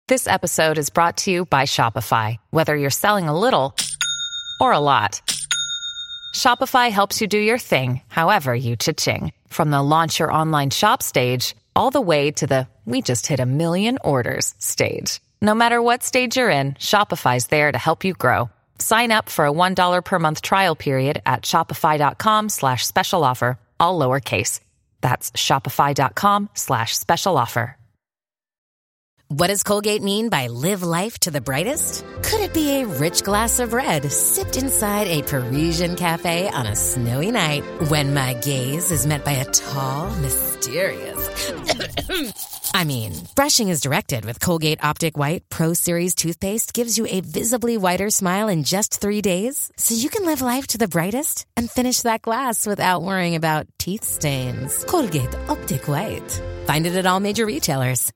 This episode is brought to you by Shopify. Whether you're selling a little or a lot, Shopify helps you do your thing, however you cha-ching. From the launch your online shop stage, all the way to the we just hit 1 million orders stage. No matter what stage you're in, Shopify's there to help you grow. Sign up for a $1 per month trial period at shopify.com/special offer, all lowercase. That's shopify.com/special offer. What does Colgate mean by live life to the brightest? Could it be a rich glass of red sipped inside a Parisian cafe on a snowy night when my gaze is met by a tall, mysterious... I mean, brushing is directed with Colgate Optic White Pro Series toothpaste gives you a visibly whiter smile in just 3 days, so you can live life to the brightest and finish that glass without worrying about teeth stains. Colgate Optic White. Find it at all major retailers.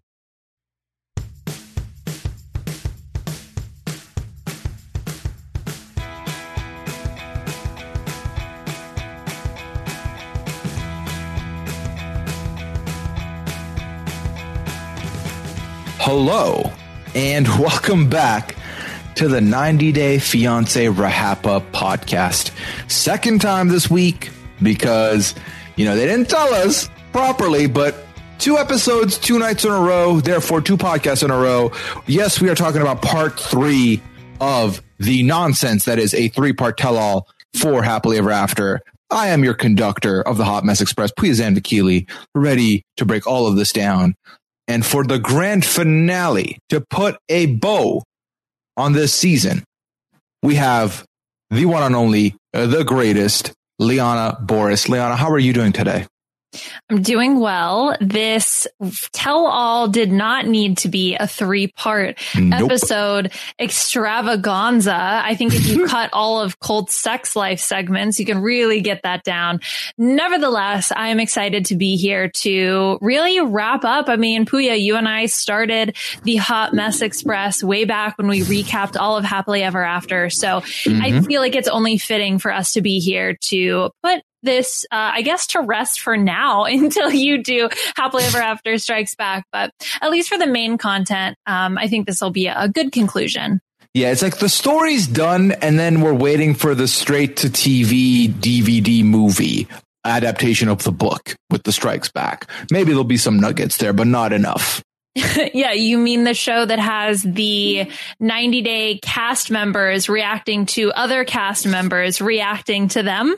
Hello, and welcome back to the 90 Day Fiancé RHAP-Up podcast. Second time this week because, they didn't tell us properly, but 2 episodes, 2 nights in a row, therefore 2 podcasts in a row. Yes, we are talking about part 3 of the nonsense that is a 3-part tell-all for Happily Ever After. I am your conductor of the Hot Mess Express, Puyazam Vakili, ready to break all of this down. And for the grand finale, to put a bow on this season, we have the one and only, the greatest, Liana Boris. Liana, how are you doing today? I'm doing well. This tell-all did not need to be a 3-part episode extravaganza. I think if you cut all of Colt's sex life segments, you can really get that down. Nevertheless, I am excited to be here to really wrap up. I mean, Puya, you and I started the Hot Mess Express way back when we recapped all of Happily Ever After. So I feel like it's only fitting for us to be here to put this, I guess, to rest for now until you do Happily Ever After Strikes Back. But at least for the main content, I think this will be a good conclusion. Yeah, it's like the story's done, and then we're waiting for the straight-to-TV DVD movie adaptation of the book with the Strikes Back. Maybe there'll be some nuggets there, but not enough. Yeah, you mean the show that has the 90-day cast members reacting to other cast members reacting to them?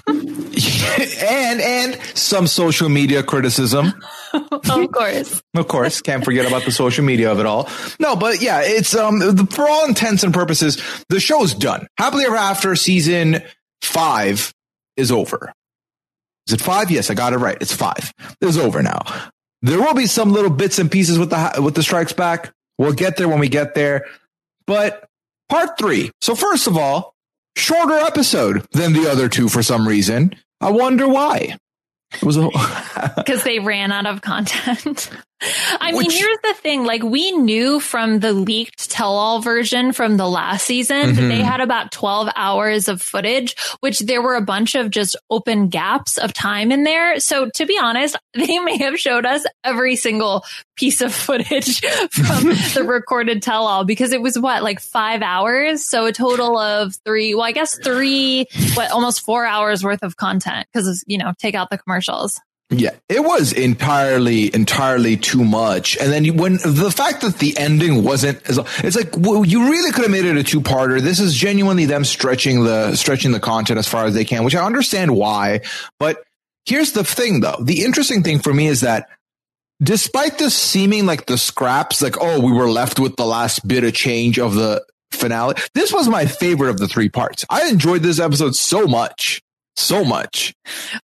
and some social media criticism. Of course. Of course. Can't forget about the social media of it all. No, but yeah, it's for all intents and purposes, the show's done. Happily Ever After season 5 is over. Is it 5? Yes, I got it right. It's 5. It's over now. There will be some little bits and pieces with the Strikes Back. We'll get there when we get there. But part 3. So first of all, shorter episode than the other 2 for some reason. I wonder why. It was because they ran out of content. I mean, here's the thing. Like, we knew from the leaked tell-all version from the last season that they had about 12 hours of footage, which there were a bunch of just open gaps of time in there. So to be honest, they may have showed us every single piece of footage from the recorded tell-all, because it was like 5 hours. So a total of almost 4 hours worth of content, because, take out the commercials. Yeah, it was entirely too much. And then when the fact that the ending wasn't, it's like, well, you really could have made it a 2-parter. This is genuinely them stretching the content as far as they can, which I understand why. But here's the thing, though. The interesting thing for me is that despite this seeming like the scraps, like, oh, we were left with the last bit of change of the finale, this was my favorite of the 3 parts. I enjoyed this episode so much. So much.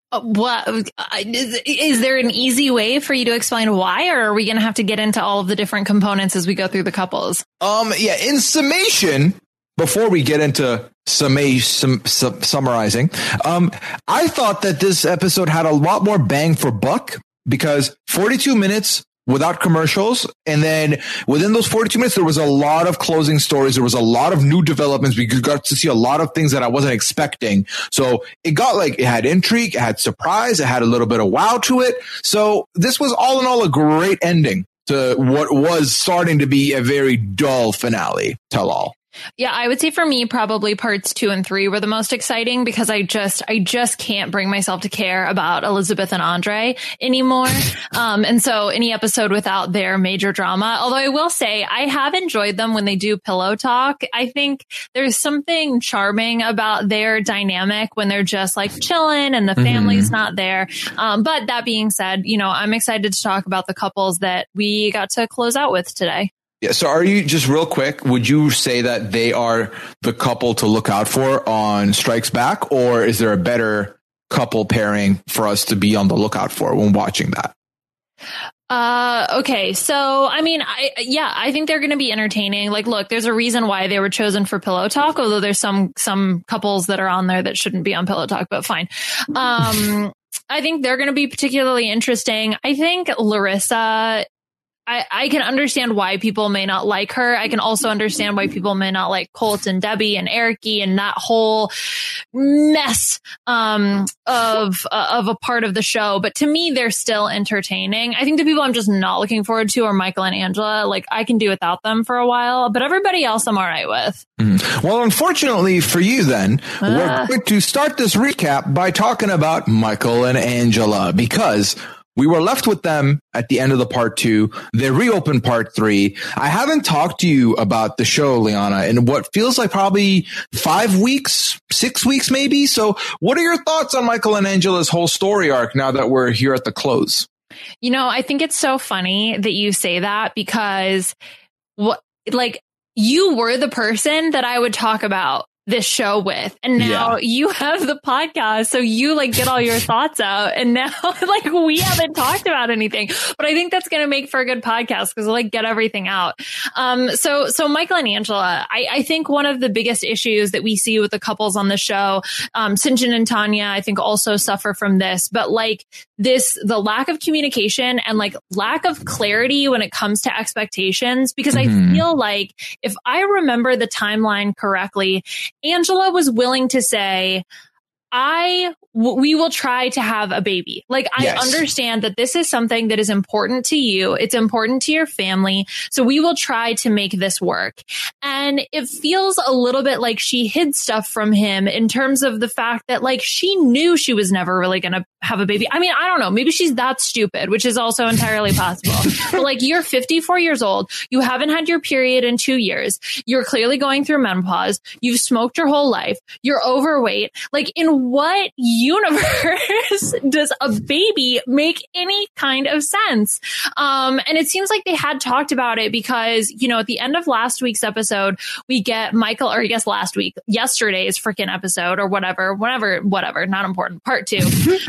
Is there an easy way for you to explain why, or are we going to have to get into all of the different components as we go through the couples? Yeah, in summation, before we get into summarizing, I thought that this episode had a lot more bang for buck, because 42 minutes without commercials. And then within those 42 minutes, there was a lot of closing stories. There was a lot of new developments. We got to see a lot of things that I wasn't expecting. So it had intrigue, it had surprise, it had a little bit of wow to it. So this was all in all a great ending to what was starting to be a very dull finale tell all. Yeah, I would say for me, probably parts 2 and 3 were the most exciting because I just can't bring myself to care about Elizabeth and Andre anymore. And so any episode without their major drama, although I will say I have enjoyed them when they do pillow talk. I think there's something charming about their dynamic when they're just like chilling and the family's not there. But that being said, I'm excited to talk about the couples that we got to close out with today. Yeah. So are you, just real quick, would you say that they are the couple to look out for on Strikes Back, or is there a better couple pairing for us to be on the lookout for when watching that? Okay. So, I mean, I think they're going to be entertaining. Like, look, there's a reason why they were chosen for Pillow Talk, although there's some couples that are on there that shouldn't be on Pillow Talk, but fine. I think they're going to be particularly interesting. I think Larissa, I can understand why people may not like her. I can also understand why people may not like Colt and Debbie and Ericy and that whole mess of a part of the show. But to me, they're still entertaining. I think the people I'm just not looking forward to are Michael and Angela. Like, I can do without them for a while, but everybody else I'm all right with. Well, unfortunately for you, then, we're going to start this recap by talking about Michael and Angela, because we were left with them at the end of the part 2. They reopened part 3. I haven't talked to you about the show, Liana, in what feels like probably 5 weeks, 6 weeks, maybe. So what are your thoughts on Michael and Angela's whole story arc now that we're here at the close? I think it's so funny that you say that, because you were the person that I would talk about this show with, and now you have the podcast, so you get all your thoughts out, and now we haven't talked about anything, but I think that's going to make for a good podcast because we'll get everything out. So Michael and Angela, I think one of the biggest issues that we see with the couples on the show, Syngin and Tanya, I think also suffer from this, but the lack of communication and lack of clarity when it comes to expectations, because I feel like if I remember the timeline correctly, Angela was willing to say, we will try to have a baby. I understand that this is something that is important to you. It's important to your family. So we will try to make this work. And it feels a little bit like she hid stuff from him in terms of the fact that she knew she was never really going to have a baby. I mean, I don't know. Maybe she's that stupid, which is also entirely possible. But you're 54 years old. You haven't had your period in 2 years. You're clearly going through menopause. You've smoked your whole life. You're overweight. In what universe does a baby make any kind of sense? And it seems like they had talked about it because, at the end of last week's episode, we get Michael, or I guess yesterday's freaking episode or whatever, not important, part 2.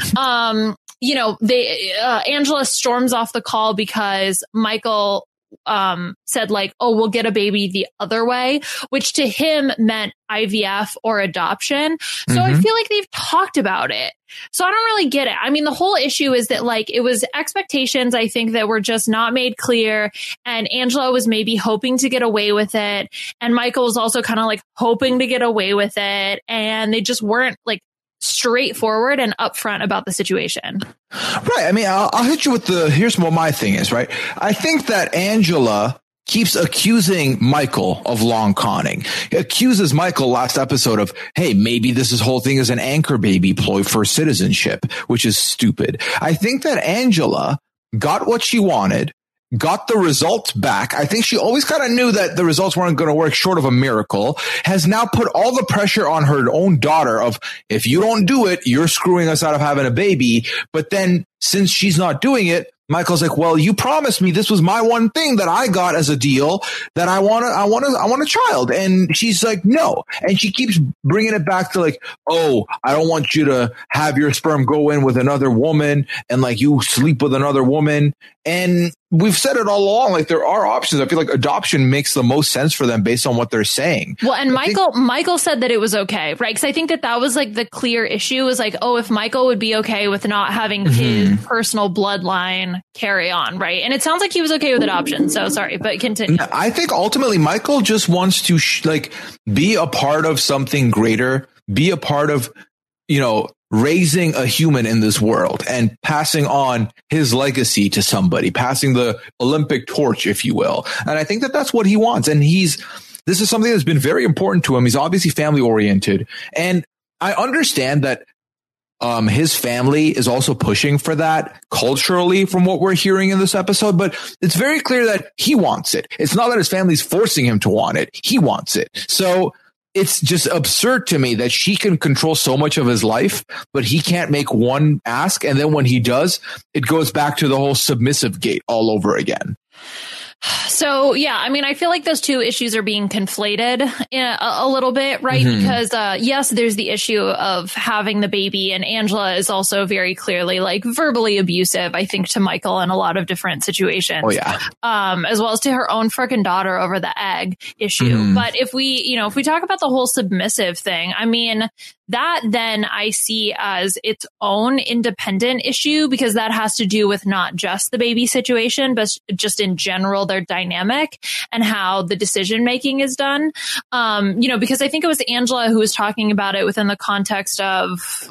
Angela storms off the call because Michael said we'll get a baby the other way, which to him meant IVF or adoption. So I feel like they've talked about it. So I don't really get it. I mean, the whole issue is that it was expectations, I think, that were just not made clear. And Angela was maybe hoping to get away with it. And Michael was also kind of hoping to get away with it. And they just weren't straightforward and upfront about the situation. Right. I mean, I'll hit you with here's what my thing is, right? I think that Angela keeps accusing Michael of long conning. He accuses Michael last episode of, hey, maybe this whole thing is an anchor baby ploy for citizenship, which is stupid. I think that Angela got what she wanted, got the results back. I think she always kind of knew that the results weren't going to work short of a miracle, has now put all the pressure on her own daughter of, if you don't do it, you're screwing us out of having a baby. But then since she's not doing it, Michael's like, well, you promised me this was my one thing that I got as a deal that I want a child. And she's like, no. And she keeps bringing it back to oh, I don't want you to have your sperm go in with another woman and you sleep with another woman. And we've said it all along, there are options. I feel like adoption makes the most sense for them based on what they're saying. Well, and Michael said that it was okay, right? Because I think that was the clear issue was if Michael would be okay with not having his personal bloodline carry on, right? And it sounds like he was okay with adoption. So sorry, but continue. I think ultimately Michael just wants to be a part of something greater, be a part of, raising a human in this world and passing on his legacy to somebody, passing the Olympic torch, if you will. And I think that that's what he wants. And this is something that's been very important to him. He's obviously family oriented. And I understand that his family is also pushing for that culturally from what we're hearing in this episode, but it's very clear that he wants it. It's not that his family's forcing him to want it. He wants it. So it's just absurd to me that she can control so much of his life, but he can't make one ask. And then when he does, it goes back to the whole submissive gate all over again. So, yeah, I mean, I feel like those two issues are being conflated a little bit, right? Mm-hmm. Because, yes, there's the issue of having the baby, and Angela is also very clearly like verbally abusive, I think, to Michael in a lot of different situations. Oh, yeah. As well as to her own frickin' daughter over the egg issue. Mm-hmm. But if we talk about the whole submissive thing, I mean, that then I see as its own independent issue, because that has to do with not just the baby situation, but just in general, their dynamic and how the decision making is done. Because I think it was Angela who was talking about it within the context of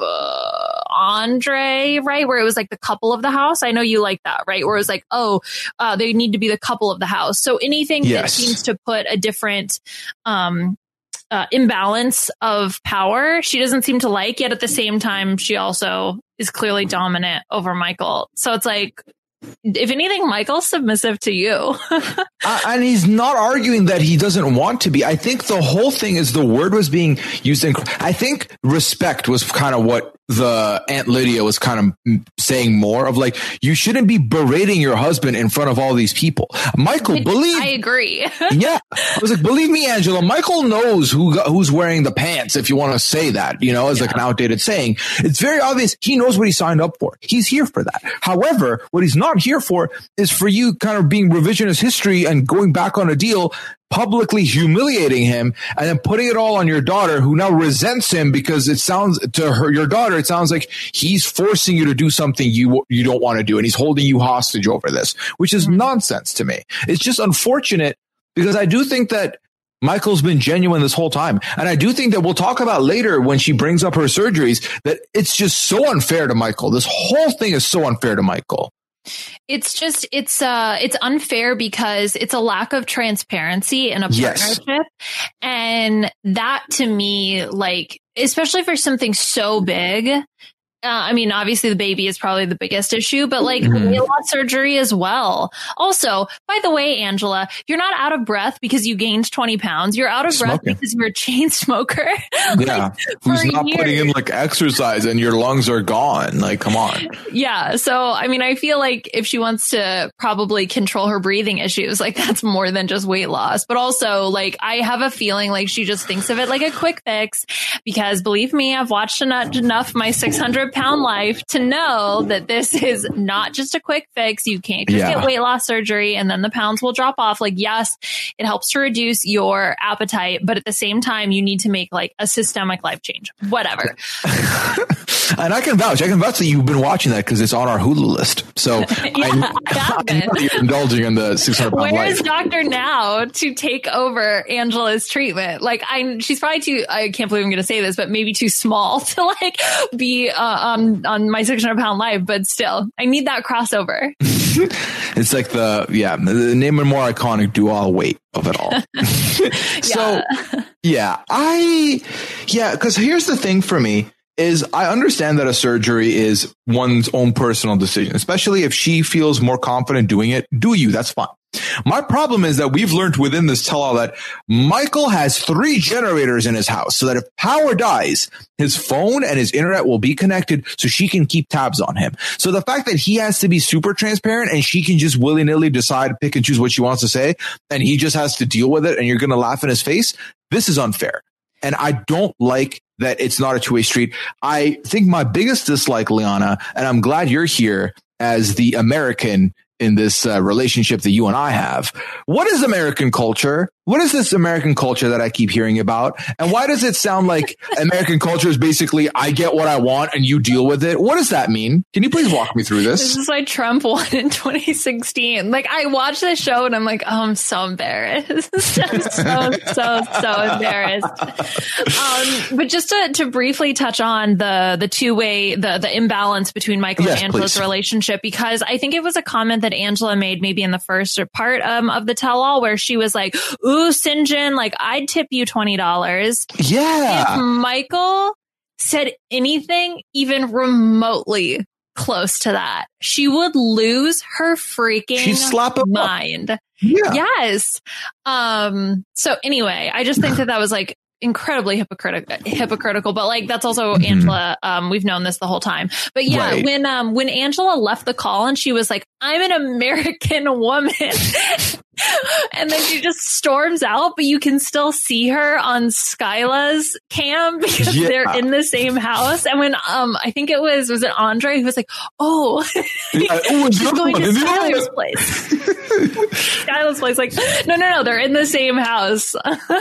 Andre, right? Where it was like the couple of the house. I know you like that, right? Where it was like, they need to be the couple of the house. So anything that seems to put a different imbalance of power, she doesn't seem to like, yet at the same time, she also is clearly dominant over Michael. So it's like, if anything, Michael's submissive to you. And he's not arguing that he doesn't want to be. I think the whole thing is the word was being used I think respect was kind of what the Aunt Lydia was kind of saying more of, like, you shouldn't be berating your husband in front of all these people. Michael, I agree. Yeah. I was like, believe me, Angela, Michael knows who's wearing the pants, if you want to say that, as like an outdated saying. It's very obvious he knows what he signed up for. He's here for that. However, what he's not here for is for you kind of being revisionist history and going back on a deal, publicly humiliating him, and then putting it all on your daughter, who now resents him because it sounds to her, your daughter, it sounds like he's forcing you to do something you don't want to do, and he's holding you hostage over this, which is nonsense to me. It's just unfortunate, because I do think that Michael's been genuine this whole time. And I do think that we'll talk about later when she brings up her surgeries that it's just so unfair to Michael. This whole thing is so unfair to Michael. It's unfair because it's a lack of transparency in a partnership. And that, to me, like, especially for something so big, I mean, obviously the baby is probably the biggest issue, but like weight loss surgery as well. Also, by the way, Angela, you're not out of breath because you gained 20 pounds. You're out of breath because you're a chain smoker. Yeah. Who's not putting in like exercise and your lungs are gone. Like, come on. Yeah. So, I mean, I feel like if she wants to probably control her breathing issues, like that's more than just weight loss. But also, like, I have a feeling like she just thinks of it like a quick fix, because believe me, I've watched enough My 600 Pound Life to know that this is not just a quick fix. You can't just get weight loss surgery and then the pounds will drop off. Like, yes, it helps to reduce your appetite, but at the same time, you need to make like a systemic life change, whatever. And I can vouch that you've been watching that because it's on our Hulu list. So I know you're indulging in the 600 Pound Life. Where is Dr. Now to take over Angela's treatment? Like, she's probably too, I can't believe I'm going to say this, but maybe too small to like be on My 600 Pound Life. But still, I need that crossover. It's like the name and more iconic dual weight of it all. So, because here's the thing for me. Is I understand that a surgery is one's own personal decision, especially if she feels more confident doing it. Do you? That's fine. My problem is that we've learned within this tell-all that Michael has 3 generators in his house, so that if power dies, his phone and his internet will be connected so she can keep tabs on him. So the fact that he has to be super transparent and she can just willy-nilly decide, pick and choose what she wants to say, and he just has to deal with it and you're going to laugh in his face, this is unfair. And I don't like that it's not a two-way street. I think my biggest dislike, Liana, and I'm glad you're here as the American, in this relationship that you and I have. What is American culture? What is this American culture that I keep hearing about? And why does it sound like American culture is basically, I get what I want and you deal with it? What does that mean? Can you please walk me through this? This is why Trump won in 2016. Like, I watched this show and I'm like, oh, I'm so embarrassed. so embarrassed. But just to briefly touch on the two-way, the imbalance between Michael and Angela's relationship, because I think it was a comment that Angela made maybe in the first part of the tell-all where she was like, ooh, Sinjin, like, I'd tip you $20. Yeah. If Michael said anything even remotely close to that, she would lose her freaking mind. Yeah. Yes. So anyway, I just think that was like incredibly hypocritical, but like that's also Angela. We've known this the whole time. But yeah, right. When Angela left the call and she was like, I'm an American woman. And then she just storms out, but you can still see her on Skyla's cam because they're in the same house. And when I think it was it Andre who was like, oh, she's going to Skyla's place. Skyla's place, like, no, they're in the same house.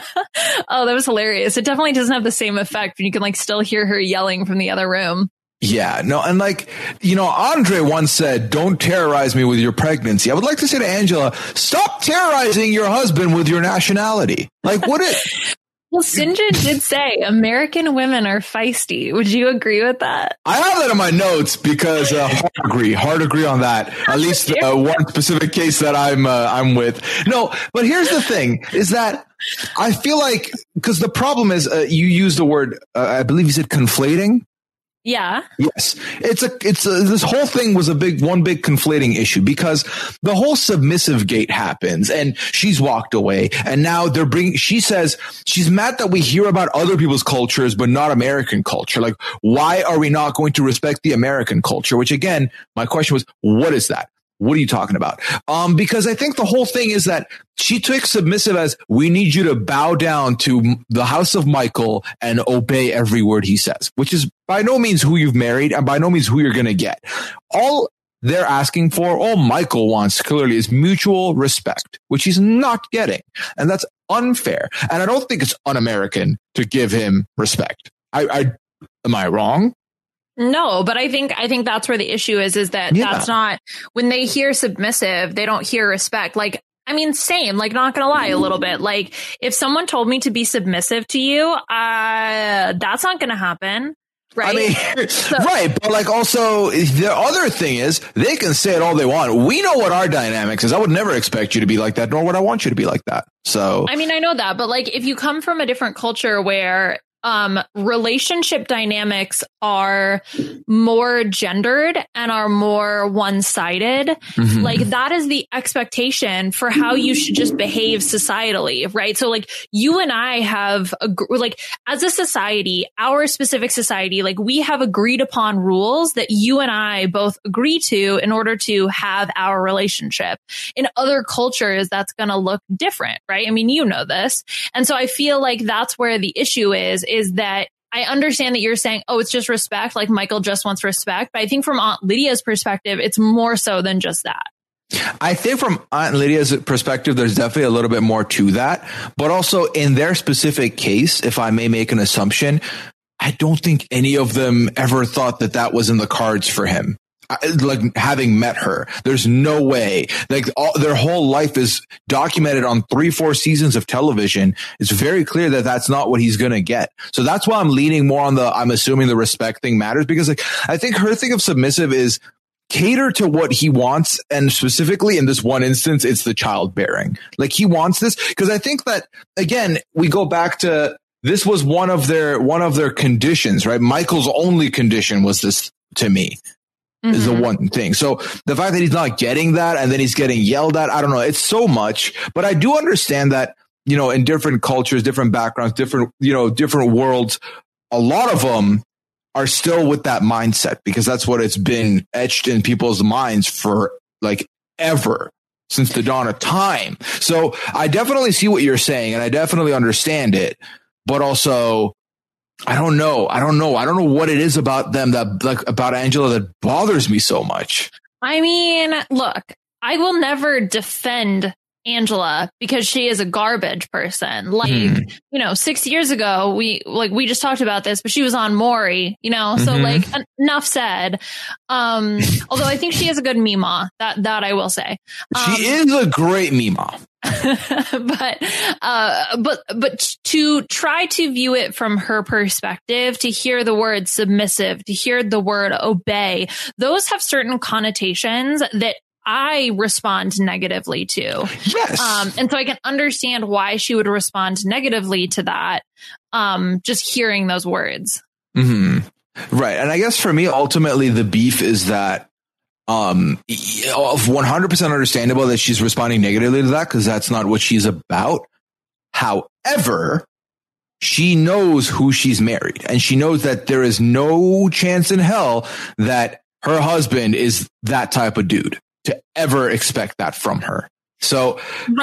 Oh, that was hilarious. It definitely doesn't have the same effect when you can like still hear her yelling from the other room. Yeah, no, and like, you know, Andre once said, don't terrorize me with your pregnancy. I would like to say to Angela, stop terrorizing your husband with your nationality. Like, what it... Well, Sinjin did say American women are feisty. Would you agree with that? I have that in my notes because hard agree on that. At least one specific case that I'm with. No, but here's the thing is that I feel like, because the problem is you use the word, I believe you said conflating. Yeah. Yes. This whole thing was one big conflating issue because the whole submissive gate happens and she's walked away and now she says she's mad that we hear about other people's cultures, but not American culture. Like, why are we not going to respect the American culture? Which again, my question was, what is that? What are you talking about? Because I think the whole thing is that she took submissive as we need you to bow down to the house of Michael and obey every word he says, which is by no means who you've married and by no means who you're going to get. All they're asking for, all Michael wants clearly is mutual respect, which he's not getting. And that's unfair. And I don't think it's un-American to give him respect. Am I wrong? No, but I think that's where the issue is that that's not, when they hear submissive, they don't hear respect. Like, I mean, same, like, not gonna lie a little bit. Like, if someone told me to be submissive to you, that's not gonna happen. Right. I mean, right. But like also the other thing is they can say it all they want. We know what our dynamics is. I would never expect you to be like that, nor would I want you to be like that. So, I mean, I know that, but like, if you come from a different culture where relationship dynamics are more gendered and are more one-sided, like that is the expectation for how you should just behave societally, right? So like you and I have like as a society, our specific society, like we have agreed upon rules that you and I both agree to in order to have our relationship. In other cultures, that's going to look different, right? I mean, you know this. And so I feel like that's where the issue is that I understand that you're saying, oh, it's just respect, like Michael just wants respect. But I think from Aunt Lydia's perspective, it's more so than just that. I think from Aunt Lydia's perspective, there's definitely a little bit more to that. But also in their specific case, if I may make an assumption, I don't think any of them ever thought that was in the cards for him. Like having met her, there's no way. Like their whole life is documented on 3-4 seasons of television. It's very clear that that's not what he's going to get. So that's why I'm leaning more on I'm assuming the respect thing matters, because like I think her thing of submissive is cater to what he wants. And specifically in this one instance, it's the childbearing. Like he wants this because I think that again, we go back to this was one of their conditions, right? Michael's only condition was this to me. Is the one thing. So the fact that he's not getting that and then he's getting yelled at, I don't know. It's so much, but I do understand that, you know, in different cultures, different backgrounds, different worlds, a lot of them are still with that mindset because that's what it's been etched in people's minds for like ever since the dawn of time. So I definitely see what you're saying and I definitely understand it, but also I don't know what it is about them about Angela that bothers me so much. I mean, look, I will never defend Angela because she is a garbage person. Like, 6 years ago, we just talked about this, but she was on Maury, so like enough said. Although I think she is a good Mima, that I will say. She is a great Mima. but to try to view it from her perspective, to hear the word submissive, to hear the word obey, those have certain connotations that I respond negatively to. Yes. And so I can understand why she would respond negatively to that. Just hearing those words. Mm-hmm. Right. And I guess for me, ultimately, the beef is that 100% understandable that she's responding negatively to that, because that's not what she's about. However, she knows who she's married, and she knows that there is no chance in hell that her husband is that type of dude to ever expect that from her. So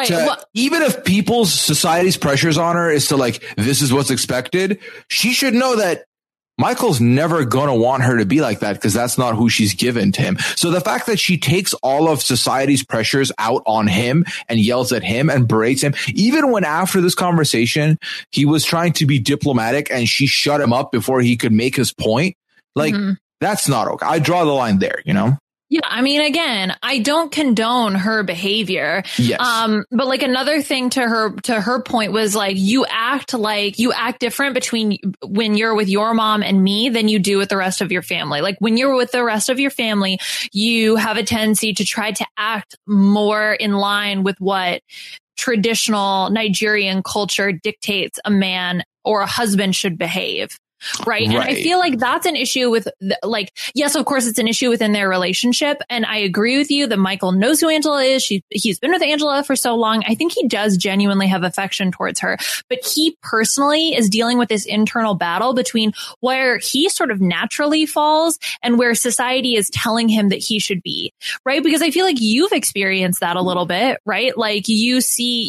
even if people's society's pressures on her is to like, this is what's expected, she should know that Michael's never going to want her to be like that, because that's not who she's given to him. So the fact that she takes all of society's pressures out on him and yells at him and berates him, even when after this conversation, he was trying to be diplomatic and she shut him up before he could make his point. Like, that's not okay. I draw the line there, Yeah, I mean, again, I don't condone her behavior. Yes. But like another thing to her point was like you act different between when you're with your mom and me than you do with the rest of your family. Like when you're with the rest of your family, you have a tendency to try to act more in line with what traditional Nigerian culture dictates a man or a husband should behave. Right. And I feel like that's an issue with yes, of course, it's an issue within their relationship. And I agree with you that Michael knows who Angela is. He's been with Angela for so long. I think he does genuinely have affection towards her, but he personally is dealing with this internal battle between where he sort of naturally falls and where society is telling him that he should be. Right. Because I feel like you've experienced that a little bit, right? Like you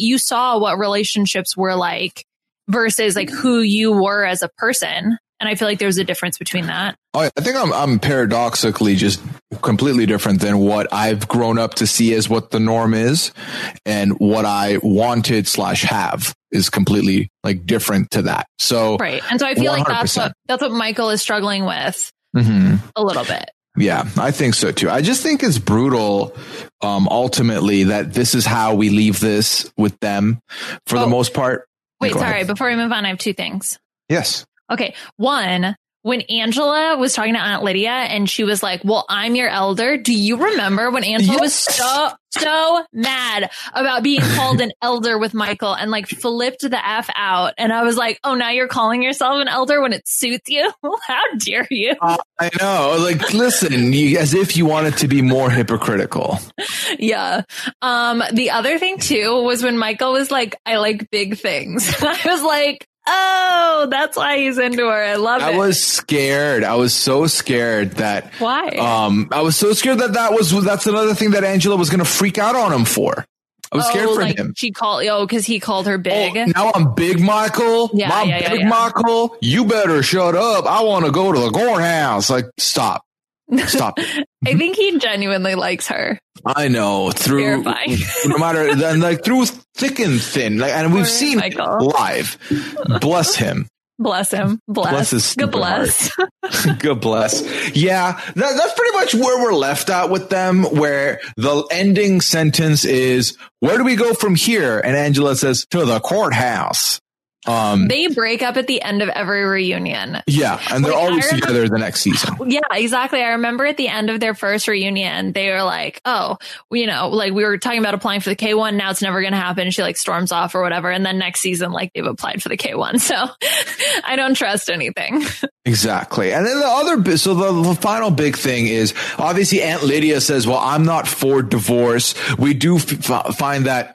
saw what relationships were like versus like who you were as a person. And I feel like there's a difference between that. I think I'm paradoxically just completely different than what I've grown up to see as what the norm is, and what I wanted / have is completely like different to that. So right. And so I feel 100%. Like that's what Michael is struggling with a little bit. Yeah, I think so too. I just think it's brutal, ultimately, that this is how we leave this with them for the most part. Wait, sorry. Before we move on, I have two things. Yes. Okay. One, when Angela was talking to Aunt Lydia and she was like, well, I'm your elder. Do you remember when Angela was so mad about being called an elder with Michael and like flipped the F out? And I was like, oh, now you're calling yourself an elder when it suits you? How dare you? I know. Like, listen, as if you wanted to be more hypocritical. Yeah. The other thing too was when Michael was like, I like big things. I was like, oh, that's why he's into her. I love it. I was scared. I was so scared that. Why? I was so scared that's another thing that Angela was going to freak out on him for. I was scared for him. Because he called her big. Oh, now I'm Big Michael. Yeah, Big Michael. You better shut up. I want to go to the courthouse. Like, stop. Stop it. I think he genuinely likes her. I know. Through no matter like through thick and thin, like, and we've seen live. Bless him. Bless him. Bless his good bless. Good bless. Yeah, that's pretty much where we're left at with them. Where the ending sentence is, "Where do we go from here?" And Angela says, "To the courthouse." They break up at the end of every reunion. Yeah, and they're always together the next season. Yeah, exactly. I remember at the end of their first reunion, they were like, oh, like we were talking about applying for the K1. Now it's never going to happen. She like storms off or whatever. And then next season, like they've applied for the K1. So I don't trust anything. Exactly. And then the final big thing is obviously Aunt Lydia says, well, I'm not for divorce. We do find that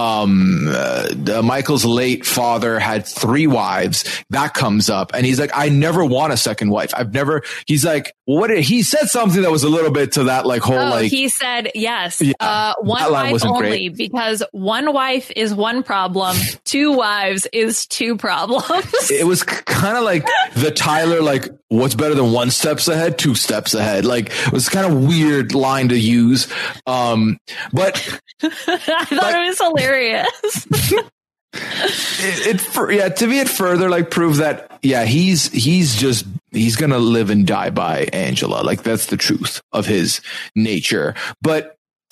Michael's late father had 3 wives. That comes up, and he's like, I never want a second wife. He's like, he said something that was a little bit to that, like whole, he said, yes, one wife only, because one wife is one problem. 2 wives is 2 problems. It was kind of like the Tyler, like, what's better than 1 step ahead? 2 steps ahead. Like, it was kind of weird line to use. But I thought it was hilarious. To me, it further like proves that, he's going to live and die by Angela. Like, that's the truth of his nature. But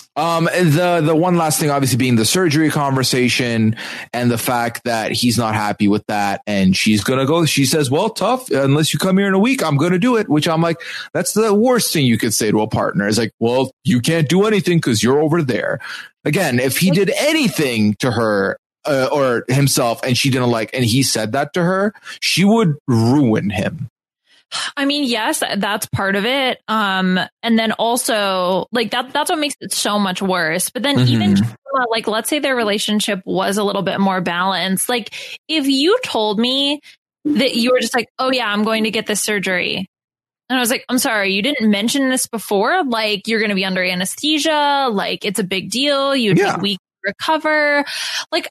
the one last thing, obviously, being the surgery conversation and the fact that he's not happy with that. And she's going to go, she says, well, tough, unless you come here in a week, I'm going to do it, which I'm like, that's the worst thing you could say to a partner. It's like, well, you can't do anything because you're over there. Again, if he did anything to her or himself and she didn't like, and he said that to her, she would ruin him. I mean, yes, that's part of it. And then also like that's what makes it so much worse. But then even like, let's say their relationship was a little bit more balanced. Like, if you told me that you were just like, oh yeah, I'm going to get this surgery. And I was like, I'm sorry, you didn't mention this before. Like, you're going to be under anesthesia. Like, it's a big deal. You take weeks to recover. Like,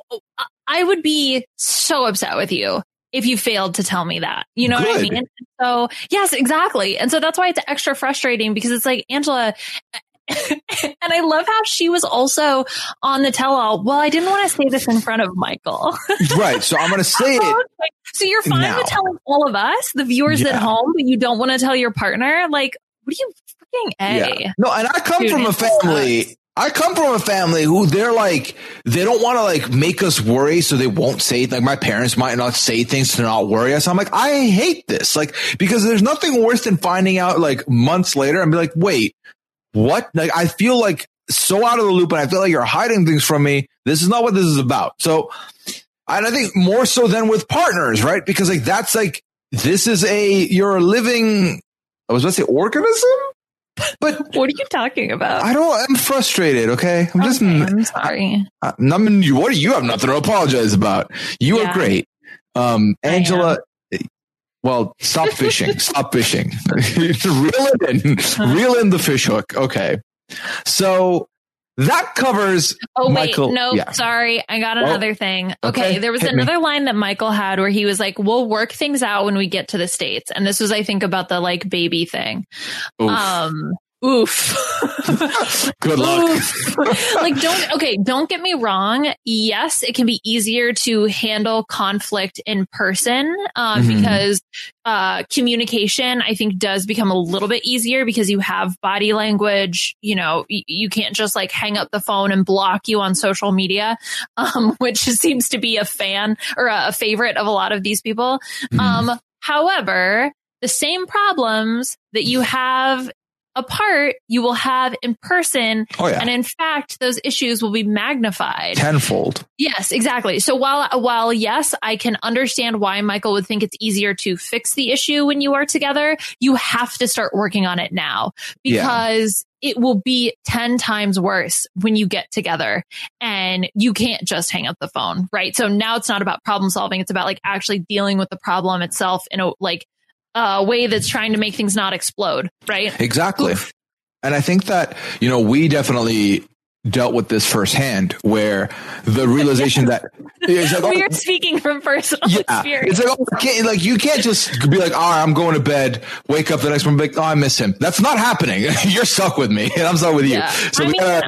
I would be so upset with you if you failed to tell me that. You know what I mean? So, yes, exactly. And so that's why it's extra frustrating, because it's like, Angela, and I love how she was also on the tell-all. Well, I didn't want to say this in front of Michael. Right. So I'm going to say it. So you're fine with telling all of us, the viewers at home, but you don't want to tell your partner? Like, what are you freaking A? Yeah. No, and I come from a family. I come from a family who they're like, they don't want to like make us worry, so they won't say, like, my parents might not say things to not worry us. I'm like, I hate this. Like, because there's nothing worse than finding out like months later and be like, wait, what? Like, I feel like so out of the loop and I feel like you're hiding things from me. This is not what this is about. So, and I think more so than with partners, right? Because like, that's like, this is you're a living, I was about to say organism? But what are you talking about? I'm frustrated. Okay. I'm sorry. What do you have nothing to apologize about? You are great. Angela, well, stop fishing. Stop fishing. Reel in the fish hook. Okay. So that covers Michael. No, sorry. I got another thing. Okay. There was another line that Michael had where he was like, we'll work things out when we get to the States. And this was, I think, about the like baby thing. Oof. Good luck. Oof. Like, don't get me wrong. Yes, it can be easier to handle conflict in person, because communication, I think, does become a little bit easier because you have body language. You know, you can't just like hang up the phone and block you on social media, which seems to be a fan or a favorite of a lot of these people. However, the same problems that you have apart, you will have in person. And in fact, those issues will be magnified tenfold. Yes, exactly. So while yes, I can understand why Michael would think it's easier to fix the issue when you are together, you have to start working on it now, because it will be 10 times worse when you get together and you can't just hang up the phone. Right. So now it's not about problem solving. It's about like actually dealing with the problem itself in a way that's trying to make things not explode, right? Exactly. Oof. And I think that, we definitely dealt with this firsthand, where the realization that we are speaking from personal experience. It's like, you can't just be like, all right, I'm going to bed, wake up the next morning, like, oh, I miss him. That's not happening. You're stuck with me and I'm stuck with you. So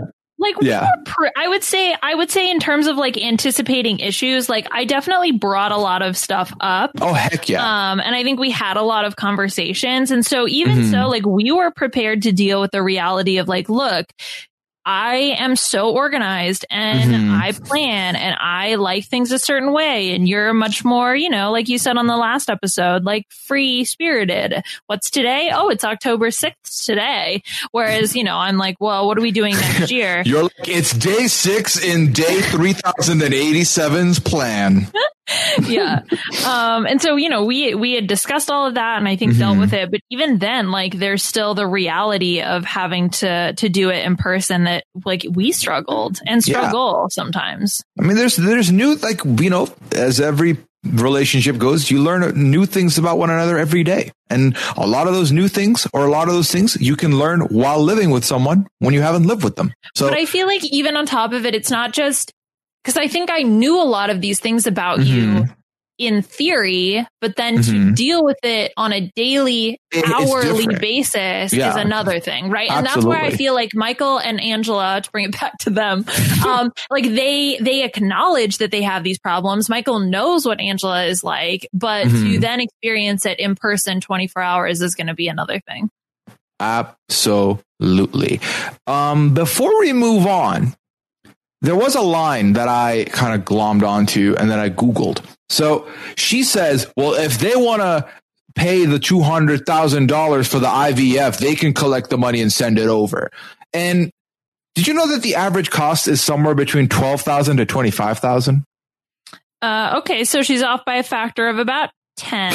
I would say in terms of like anticipating issues, like I definitely brought a lot of stuff up. Oh, heck yeah. And I think we had a lot of conversations. And so even so, like, we were prepared to deal with the reality of like, look, I am so organized and I plan and I like things a certain way. And you're much more, like you said on the last episode, like free spirited. What's today? Oh, it's October 6th today. Whereas, I'm like, well, what are we doing next year? You're like, it's day 6 in day 3087's plan. Yeah. And so, we had discussed all of that and I think dealt with it. But even then, like, there's still the reality of having to do it in person that like we struggled and struggle sometimes. I mean, there's new, like, as every relationship goes, you learn new things about one another every day. And a lot of those new things or a lot of those things you can learn while living with someone when you haven't lived with them. So, but I feel like even on top of it, it's not just because I think I knew a lot of these things about you in theory, but then to deal with it on a daily, hourly basis is another thing, right? And that's where I feel like Michael and Angela, to bring it back to them, like they acknowledge that they have these problems. Michael knows what Angela is like, but to then experience it in person 24 hours is going to be another thing. Absolutely. Before we move on, there was a line that I kind of glommed onto and then I Googled. So she says, well, if they want to pay the $200,000 for the IVF, they can collect the money and send it over. And did you know that the average cost is somewhere between $12,000 to $25,000? Okay, so she's off by a factor of about 10.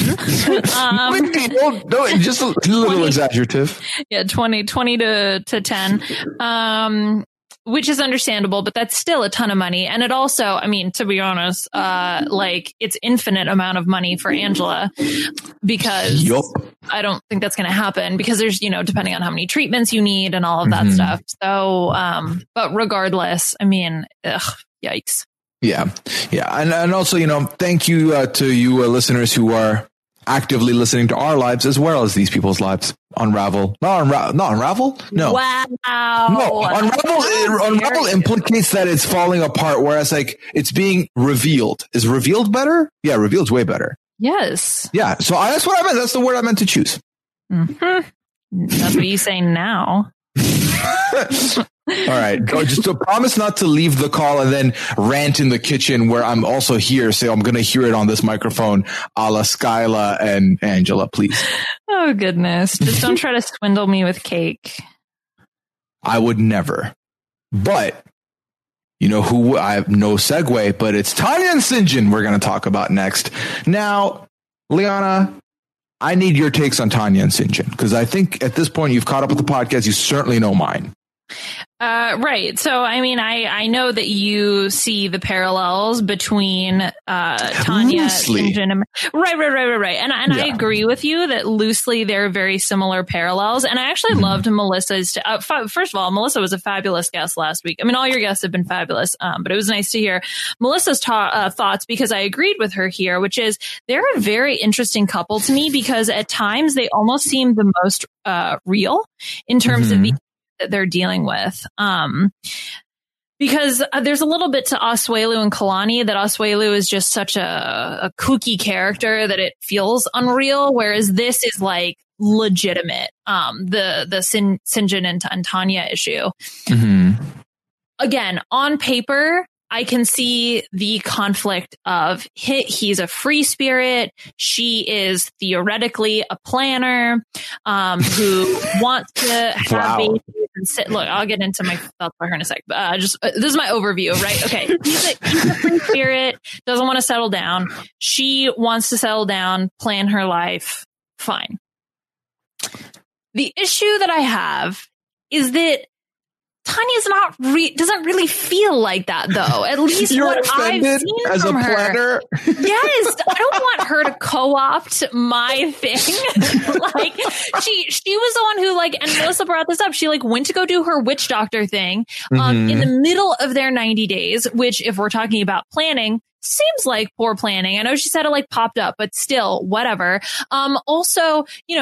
No, just a little 20, exaggerative. Yeah, 20 to 10. Which is understandable, but that's still a ton of money. And it also, I mean, to be honest, like it's infinite amount of money for Angela because I don't think that's going to happen because there's, you know, depending on how many treatments you need and all of that stuff. So, but regardless, I mean, yikes. Yeah. Yeah. And also, you know, thank you to you listeners who are actively listening to our lives as well as these people's lives. Unravel. Not Unravel? No. Wow. No. Unravel implicates that it's falling apart, whereas like it's being revealed. Is revealed better? Yeah, revealed's way better. Yes. Yeah. So that's what I meant. That's the word I meant to choose. That's what you say now. All right. Just to promise not to leave the call and then rant in the kitchen where I'm also here. So I'm going to hear it on this microphone a la Skyla and Angela, please. Oh, goodness. Just don't try to swindle me with cake. I would never. But you know who I have no segue, but it's Tanya and Sinjin we're going to talk about next. Now, Liana, I need your takes on Tanya and Sinjin because I think at this point you've caught up with the podcast. You certainly know mine. Right. So, I mean, I know that you see the parallels between Tanya, Sinjin, and right. And I agree with you that loosely they're very similar parallels. And I actually loved Melissa's. First of all, Melissa was a fabulous guest last week. I mean, all your guests have been fabulous, but it was nice to hear Melissa's thoughts because I agreed with her here, which is they're a very interesting couple to me because at times they almost seem the most real in terms of the that they're dealing with. Because there's a little bit to Asuelu and Kalani that Asuelu is just such a kooky character that it feels unreal, whereas this is like legitimate. The Sinjin and Tanya issue. Again, on paper, I can see the conflict of he's a free spirit. She is theoretically a planner who wants to have babies and sit. Look, I'll get into my thoughts about her in a sec. This is my overview, right? Okay. He's a free spirit, doesn't want to settle down. She wants to settle down, plan her life. Fine. The issue that I have is that Tanya's doesn't really feel like that though. At least You're what I've seen as from a her. planner. Yes, I don't want her to co-opt my thing. Like she was the one who and Melissa brought this up. She went to go do her witch doctor thing in the middle of their 90 days, which if we're talking about planning, seems like poor planning. I know she said it popped up, but still, whatever. Also,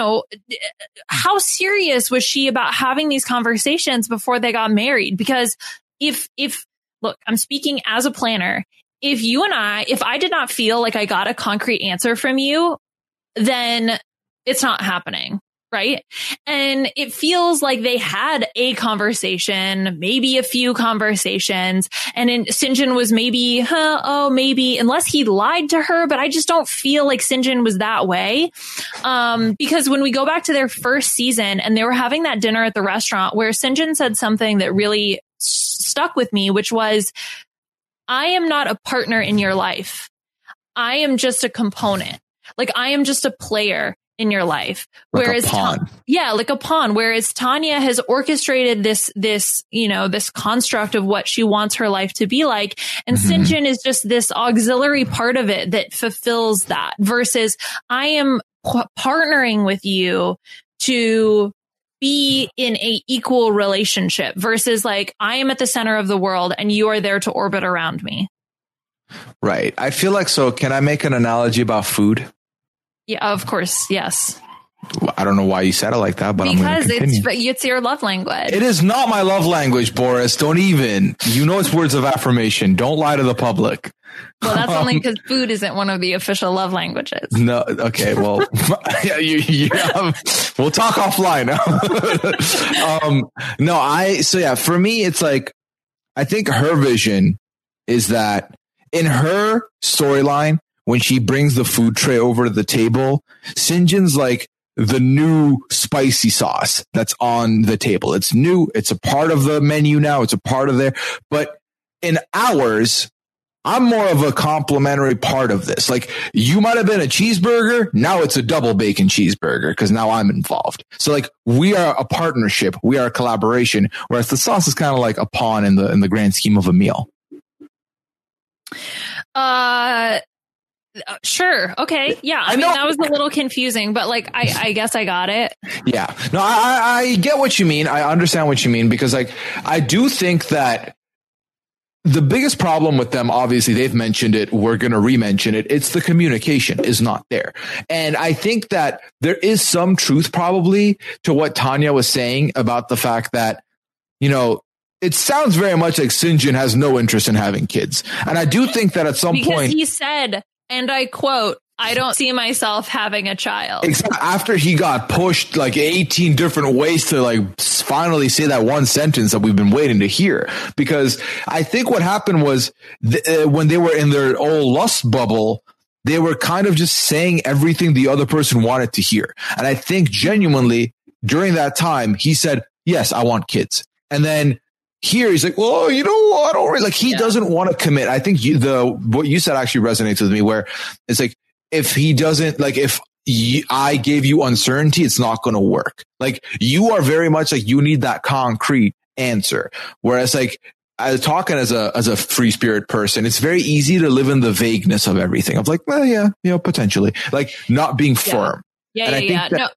how serious was she about having these conversations before they got married? Because if look, I'm speaking as a planner. If I did not feel like I got a concrete answer from you, then it's not happening. Right. And it feels like they had a conversation, maybe a few conversations. And Sinjin was maybe, unless he lied to her. But I just don't feel like Sinjin was that way. Because when we go back to their first season and they were having that dinner at the restaurant where Sinjin said something that really stuck with me, which was, I am not a partner in your life. I am just a component. I am just a player in your life. Whereas a pawn. Like a pawn. Whereas Tanya has orchestrated this construct of what she wants her life to be like. And Sinjin is just this auxiliary part of it that fulfills that versus I am partnering with you to be in a equal relationship versus I am at the center of the world and you are there to orbit around me. Right. I feel like, so can I make an analogy about food? Yeah, of course. Yes. I don't know why you said it like that, but because it's your love language. It is not my love language, Boris. Don't even. You know it's words of affirmation. Don't lie to the public. Well, that's only because food isn't one of the official love languages. No. Okay. Well, we'll talk offline now. So yeah, for me, it's like, I think her vision is that in her storyline, when she brings the food tray over to the table, Sinjin's like the new spicy sauce that's on the table. It's new. It's a part of the menu now. It's a part of there. But in ours, I'm more of a complimentary part of this. Like, you might have been a cheeseburger. Now it's a double bacon cheeseburger because now I'm involved. So like, we are a partnership. We are a collaboration, whereas the sauce is kind of like a pawn in the grand scheme of a meal. Sure. Okay. Yeah. I mean, that was a little confusing, but like, I guess I got it. Yeah. No, I get what you mean. I understand what you mean, because like, I do think that the biggest problem with them, obviously they've mentioned it. We're going to re-mention it. It's the communication is not there. And I think that there is some truth probably to what Tanya was saying about the fact that, you know, it sounds very much like Sinjin has no interest in having kids. And I do think that at some point he said, and I quote, "I don't see myself having a child." Exactly. After he got pushed like 18 different ways to like finally say that one sentence that we've been waiting to hear. Because I think what happened was when they were in their old lust bubble, they were kind of just saying everything the other person wanted to hear. And I think genuinely during that time, he said, yes, I want kids. And then here he's like, well, you know, I don't really, like, he doesn't want to commit. I think what you said actually resonates with me, where it's like, if he doesn't, like, if I gave you uncertainty, it's not going to work. Like, you are very much like, you need that concrete answer. Whereas like, talking as a free spirit person, it's very easy to live in the vagueness of everything. Of like, well, yeah, you know, potentially, like, not being firm. Yeah. Okay,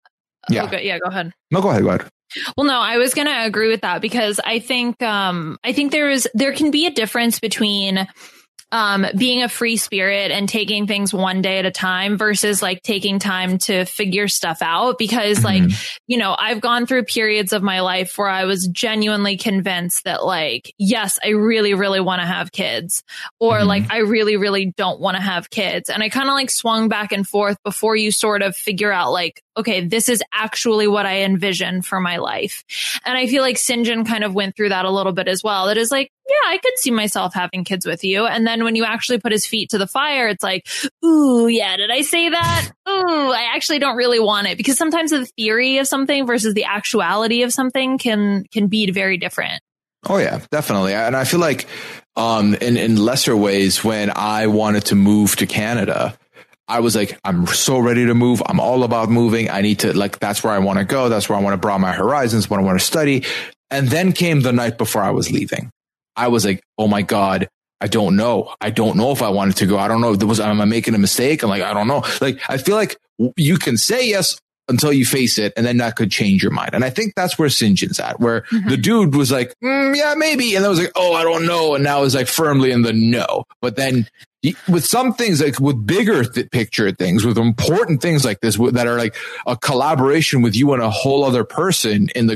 go ahead. No, go ahead. Well, no, I was going to agree with that, because I think there can be a difference between being a free spirit and taking things one day at a time versus like taking time to figure stuff out. Because like, you know, I've gone through periods of my life where I was genuinely convinced that like, yes, I really, really want to have kids, or like, I really, really don't want to have kids. And I kind of like swung back and forth before you sort of figure out like, okay, this is actually what I envision for my life. And I feel like Sinjin kind of went through that a little bit as well. That is like, yeah, I could see myself having kids with you. And then when you actually put his feet to the fire, it's like, ooh, yeah, did I say that? Ooh, I actually don't really want it. Because sometimes the theory of something versus the actuality of something can be very different. Oh, yeah, definitely. And I feel like in lesser ways, when I wanted to move to Canada, I was like, I'm so ready to move. I'm all about moving. I need to, like, that's where I want to go. That's where I want to broaden my horizons, what I want to study. And then came the night before I was leaving. I was like, oh my God, I don't know. I don't know if I wanted to go. I don't know. Am I making a mistake? I'm like, I don't know. Like, I feel like you can say yes until you face it, and then that could change your mind. And I think that's where Sinjin's at, where the dude was like, yeah, maybe. And I was like, oh, I don't know. And now is like firmly in the no. But then with some things, like with bigger picture things, with important things like this, that are like a collaboration with you and a whole other person in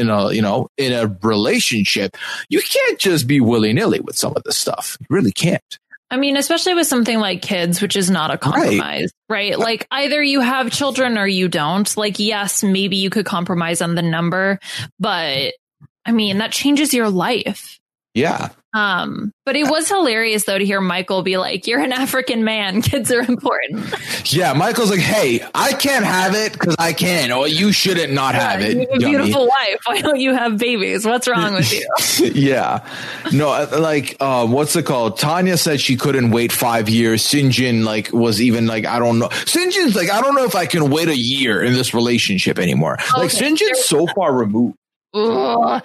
a relationship, you can't just be willy nilly with some of this stuff. You really can't. I mean, especially with something like kids, which is not a compromise, right? Like, either you have children or you don't. Like, yes, maybe you could compromise on the number, but I mean, that changes your life. Yeah. But it was hilarious though to hear Michael be like, you're an African man, kids are important. Yeah, Michael's like, hey, I can't have it because I can, or you shouldn't not have it. You have a beautiful wife. Why don't you have babies? What's wrong with you? Yeah. No, like, what's it called? Tanya said she couldn't wait 5 years. Sinjin like was even like, I don't know. Sinjin's like, I don't know if I can wait a year in this relationship anymore. Okay, like, Sinjin's so far removed. Ugh.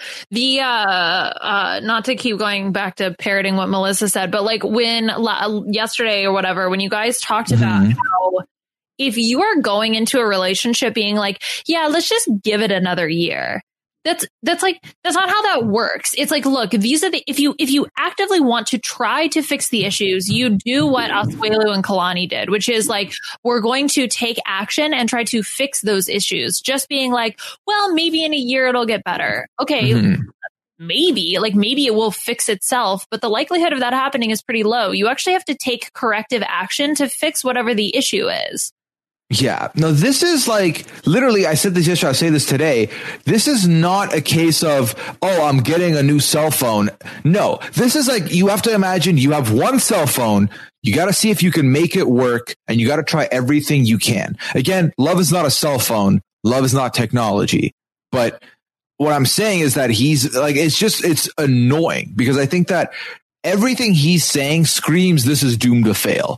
Not to keep going back to parroting what Melissa said, but like when yesterday or whatever, when you guys talked about how if you are going into a relationship being like, yeah, let's just give it another year, that's not how that works. It's like, look, these are if you actively want to try to fix the issues, you do what Asuelu and Kalani did, which is like, we're going to take action and try to fix those issues. Just being like, well, maybe in a year it'll get better. Okay. Maybe it will fix itself, but the likelihood of that happening is pretty low. You actually have to take corrective action to fix whatever the issue is. Yeah, no, this is like, literally, I said this yesterday, I'll say this today. This is not a case of, oh, I'm getting a new cell phone. No, this is like, you have to imagine you have one cell phone. You got to see if you can make it work, and you got to try everything you can. Again, love is not a cell phone. Love is not technology. But what I'm saying is that he's like, it's annoying, because I think that everything he's saying screams this is doomed to fail.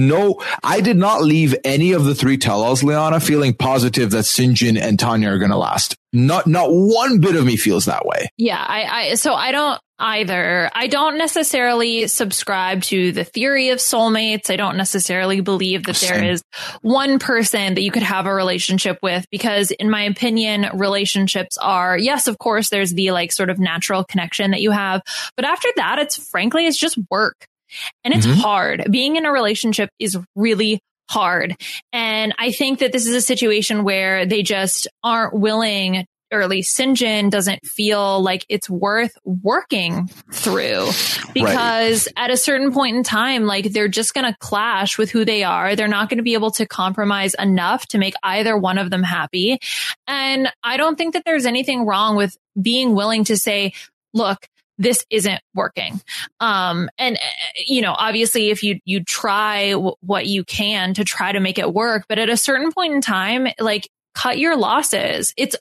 I did not leave any of the three tell-alls, Liana, feeling positive that Sinjin and Tanya are going to last. Not one bit of me feels that way. Yeah, so I don't either. I don't necessarily subscribe to the theory of soulmates. I don't necessarily believe that there is one person that you could have a relationship with, because in my opinion, relationships are, yes, of course, there's the like sort of natural connection that you have. But after that, it's just work. And it's hard. Being in a relationship is really hard. And I think that this is a situation where they just aren't willing, or at least Sinjin doesn't feel like it's worth working through, because at a certain point in time, like, they're just going to clash with who they are. They're not going to be able to compromise enough to make either one of them happy. And I don't think that there's anything wrong with being willing to say, look, this isn't working. And you know, obviously if you try what you can to try to make it work, but at a certain point in time, like, cut your losses. It's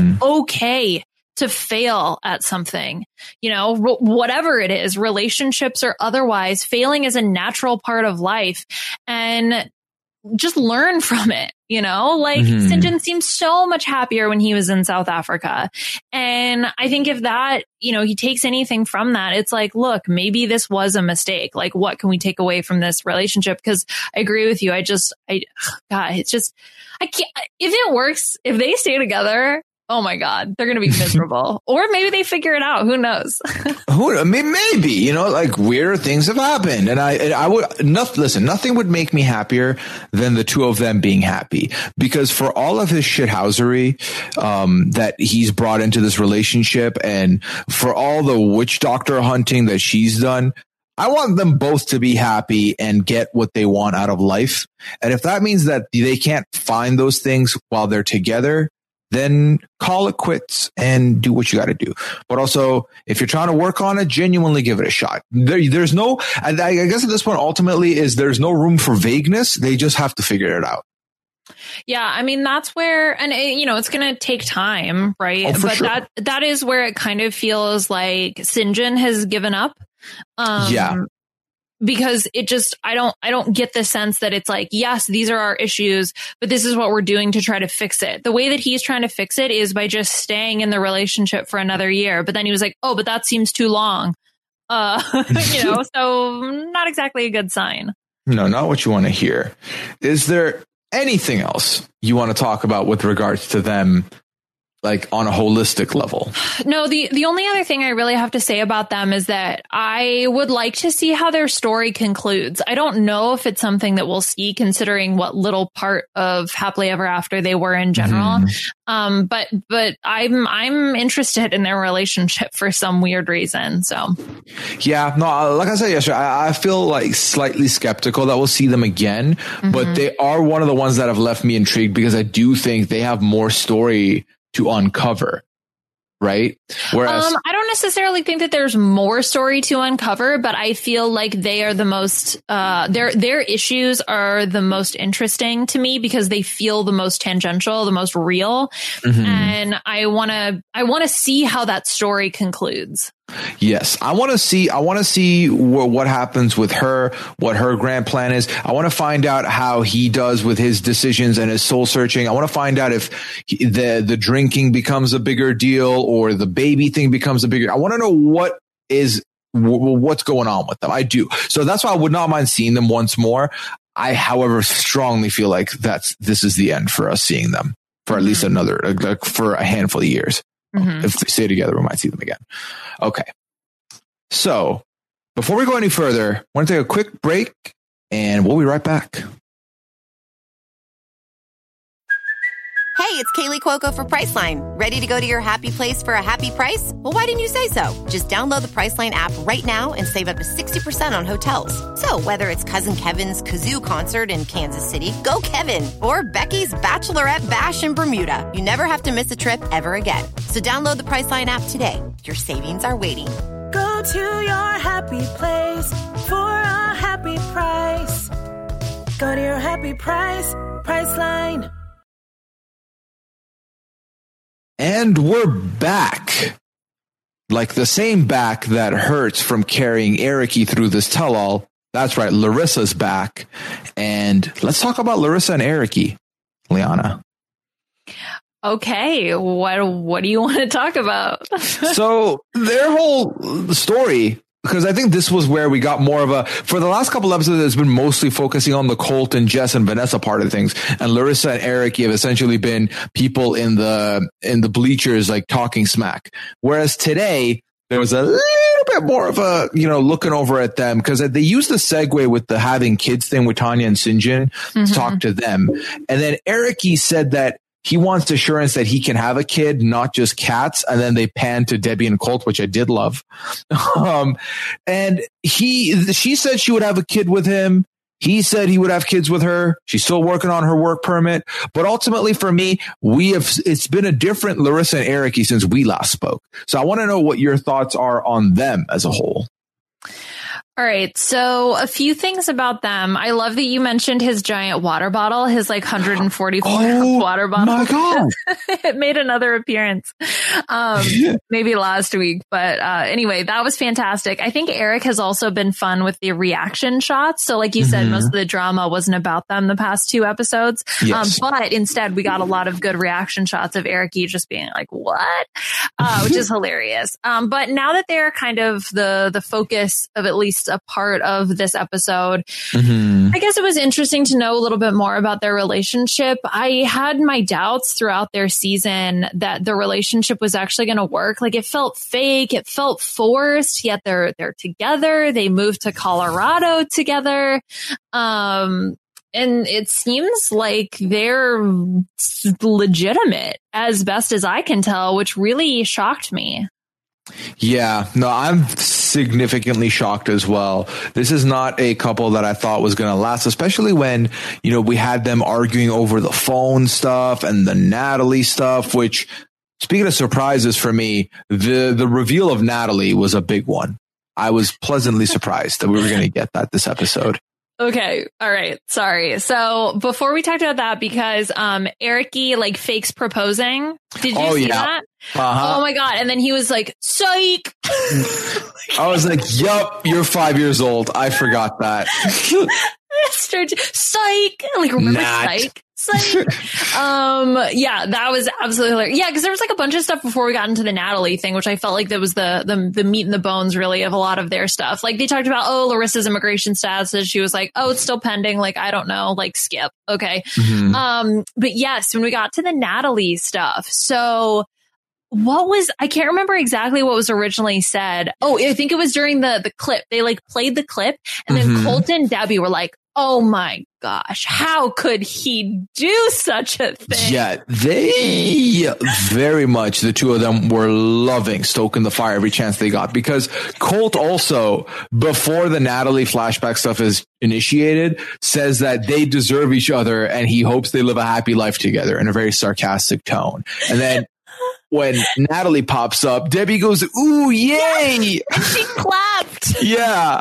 okay to fail at something, you know, whatever it is, relationships or otherwise. Failing is a natural part of life, and just learn from it. You know, like, Sinjin seemed so much happier when he was in South Africa. And I think if that, you know, he takes anything from that, it's like, look, maybe this was a mistake. Like, what can we take away from this relationship? Because I agree with you. God, it's just, I can't, if it works, if they stay together, oh my God, they're going to be miserable. Or maybe they figure it out. Who knows? Maybe, you know, like, weird things have happened. And I would nothing would make me happier than the two of them being happy, because for all of his shithousery, that he's brought into this relationship, and for all the witch doctor hunting that she's done, I want them both to be happy and get what they want out of life. And if that means that they can't find those things while they're together, then call it quits and do what you got to do. But also, if you're trying to work on it, genuinely give it a shot. There's no, I guess at this point, ultimately, there's no room for vagueness. They just have to figure it out. Yeah, I mean, that's where, and you know, it's going to take time, right? Oh, but sure. that is where it kind of feels like Sinjin has given up. Because it just, I don't get the sense that it's like, yes, these are our issues, but this is what we're doing to try to fix it. The way that he's trying to fix it is by just staying in the relationship for another year. But then he was like, oh, but that seems too long. You know, so not exactly a good sign. No, not what you want to hear. Is there anything else you want to talk about with regards to them, like, on a holistic level? No, the only other thing I really have to say about them is that I would like to see how their story concludes. I don't know if it's something that we'll see, considering what little part of Happily Ever After they were in general. But I'm interested in their relationship for some weird reason. So yeah, no, like I said yesterday, I feel like slightly skeptical that we'll see them again, but they are one of the ones that have left me intrigued, because I do think they have more story to uncover, right? Whereas I don't necessarily think that there's more story to uncover, but I feel like they are the most their issues are the most interesting to me, because they feel the most tangential, the most real, and I want to see how that story concludes. Yes, I want to see what happens with her, what her grand plan is. I want to find out how he does with his decisions and his soul searching. I want to find out if the drinking becomes a bigger deal, or the baby thing becomes a bigger. I want to know what's going on with them. I do. So that's why I would not mind seeing them once more. I, however, strongly feel like this is the end for us seeing them for at least for a handful of years. If they stay together, we might see them again. Okay. So before we go any further, I want to take a quick break and we'll be right back. Hey, it's Kaylee Cuoco for Priceline. Ready to go to your happy place for a happy price? Well, why didn't you say so? Just download the Priceline app right now and save up to 60% on hotels. So whether it's Cousin Kevin's Kazoo Concert in Kansas City, go Kevin, or Becky's Bachelorette Bash in Bermuda, you never have to miss a trip ever again. So download the Priceline app today. Your savings are waiting. Go to your happy place for a happy price. Go to your happy price, Priceline. And we're back. Like the same back that hurts from carrying Eric through this tell-all. That's right, Larissa's back. And let's talk about Larissa and Eric, Liana. Okay, what do you want to talk about? So their whole story, because I think this was where we got more of for the last couple episodes, it's been mostly focusing on the Colt and Jess and Vanessa part of things. And Larissa and Eric have essentially been people in the bleachers, like talking smack. Whereas today, there was a little bit more of a, looking over at them, because they used the segue with the having kids thing with Tanya and Sinjin to talk to them. And then Eric said that he wants assurance that he can have a kid, not just cats. And then they panned to Debbie and Colt, which I did love. And she said she would have a kid with him. He said he would have kids with her. She's still working on her work permit. But ultimately for me, it's been a different Larissa and Eric since we last spoke. So I want to know what your thoughts are on them as a whole. All right. So a few things about them. I love that you mentioned his giant water bottle, his 144 water bottle. Oh my God. It made another appearance. Maybe last week. But anyway, that was fantastic. I think Eric has also been fun with the reaction shots. So like you said, most of the drama wasn't about them the past 2 episodes. Yes. But instead we got a lot of good reaction shots of Eric just being like, what? Which is hilarious. But now that they're kind of the focus of at least a part of this episode, I guess it was interesting to know a little bit more about their relationship. I had my doubts throughout their season that the relationship was actually going to work. Like, it felt fake, it felt forced, yet they're together. They moved to Colorado together. And it seems like they're legitimate as best as I can tell, which really shocked me. Yeah, no, I'm significantly shocked as well. This is not a couple that I thought was going to last, especially when, we had them arguing over the phone stuff and the Natalie stuff, which, speaking of surprises for me, the reveal of Natalie was a big one. I was pleasantly surprised that we were going to get that this episode. Okay. All right. Sorry. So before we talked about that, because Eric fakes proposing. Did you see that? Oh my God. And then he was like, psych. I was like, yup, you're 5 years old. I forgot that. Psych. Remember Psych? Yeah, that was absolutely hilarious. Yeah, because there was a bunch of stuff before we got into the Natalie thing, which I felt like that was the meat and the bones really of a lot of their stuff. Like, they talked about, Larissa's immigration status, and she was like, it's still pending. I don't know, skip. Okay. But yes, when we got to the Natalie stuff, so I can't remember exactly what was originally said. I think it was during the clip. They played the clip, and then Colt and Debbie were like, oh my gosh, how could he do such a thing? Yeah, they very much, the two of them were loving stoking the fire every chance they got, because Colt also, before the Natalie flashback stuff is initiated, says that they deserve each other and he hopes they live a happy life together in a very sarcastic tone. And then when Natalie pops up, Debbie goes, ooh, yay! And she clapped. Yeah.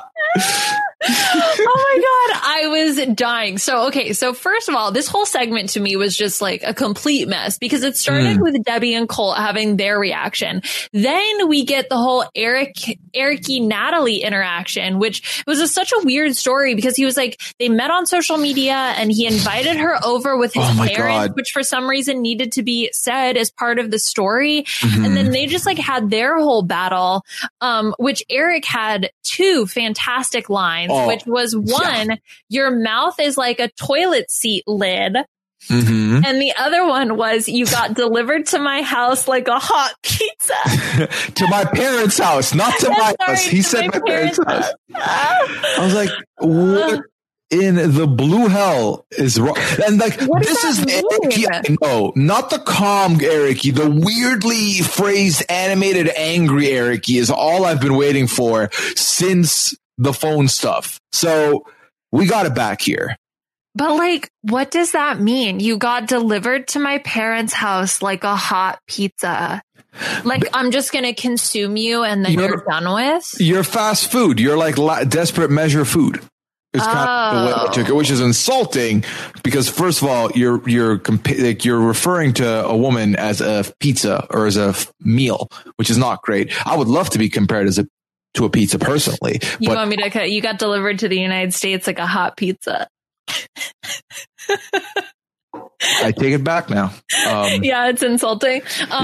Oh my God, I was dying. So first of all, this whole segment to me was just a complete mess, because it started with Debbie and Colt having their reaction. Then we get the whole Eric-y Natalie interaction, which was such a weird story, because he was they met on social media and he invited her over with his parents, which for some reason needed to be said as part of the story. And then they just had their whole battle, which Eric had 2 fantastic lines, which was one, your mouth is like a toilet seat lid. Mm-hmm. And the other one was, you got delivered to my house like a hot pizza. To my parents' house, not to my house. He said my parents' house. I was like, what in the blue hell is wrong? And like, this is Eric, no, not the calm Eric, the weirdly phrased, animated, angry Eric is all I've been waiting for since the phone stuff. So we got it back here. But like, what does that mean? You got delivered to my parents' house like a hot pizza. Like, I'm just going to consume you and then you're done with? You're fast food. You're like Desperate Measure food. It's kind of the way I took it, which is insulting because first of all, you're referring to a woman as a pizza or as a meal, which is not great. I would love to be compared to a pizza personally. You want me to cut? You got delivered to the United States like a hot pizza. I take it back now. Yeah, it's insulting.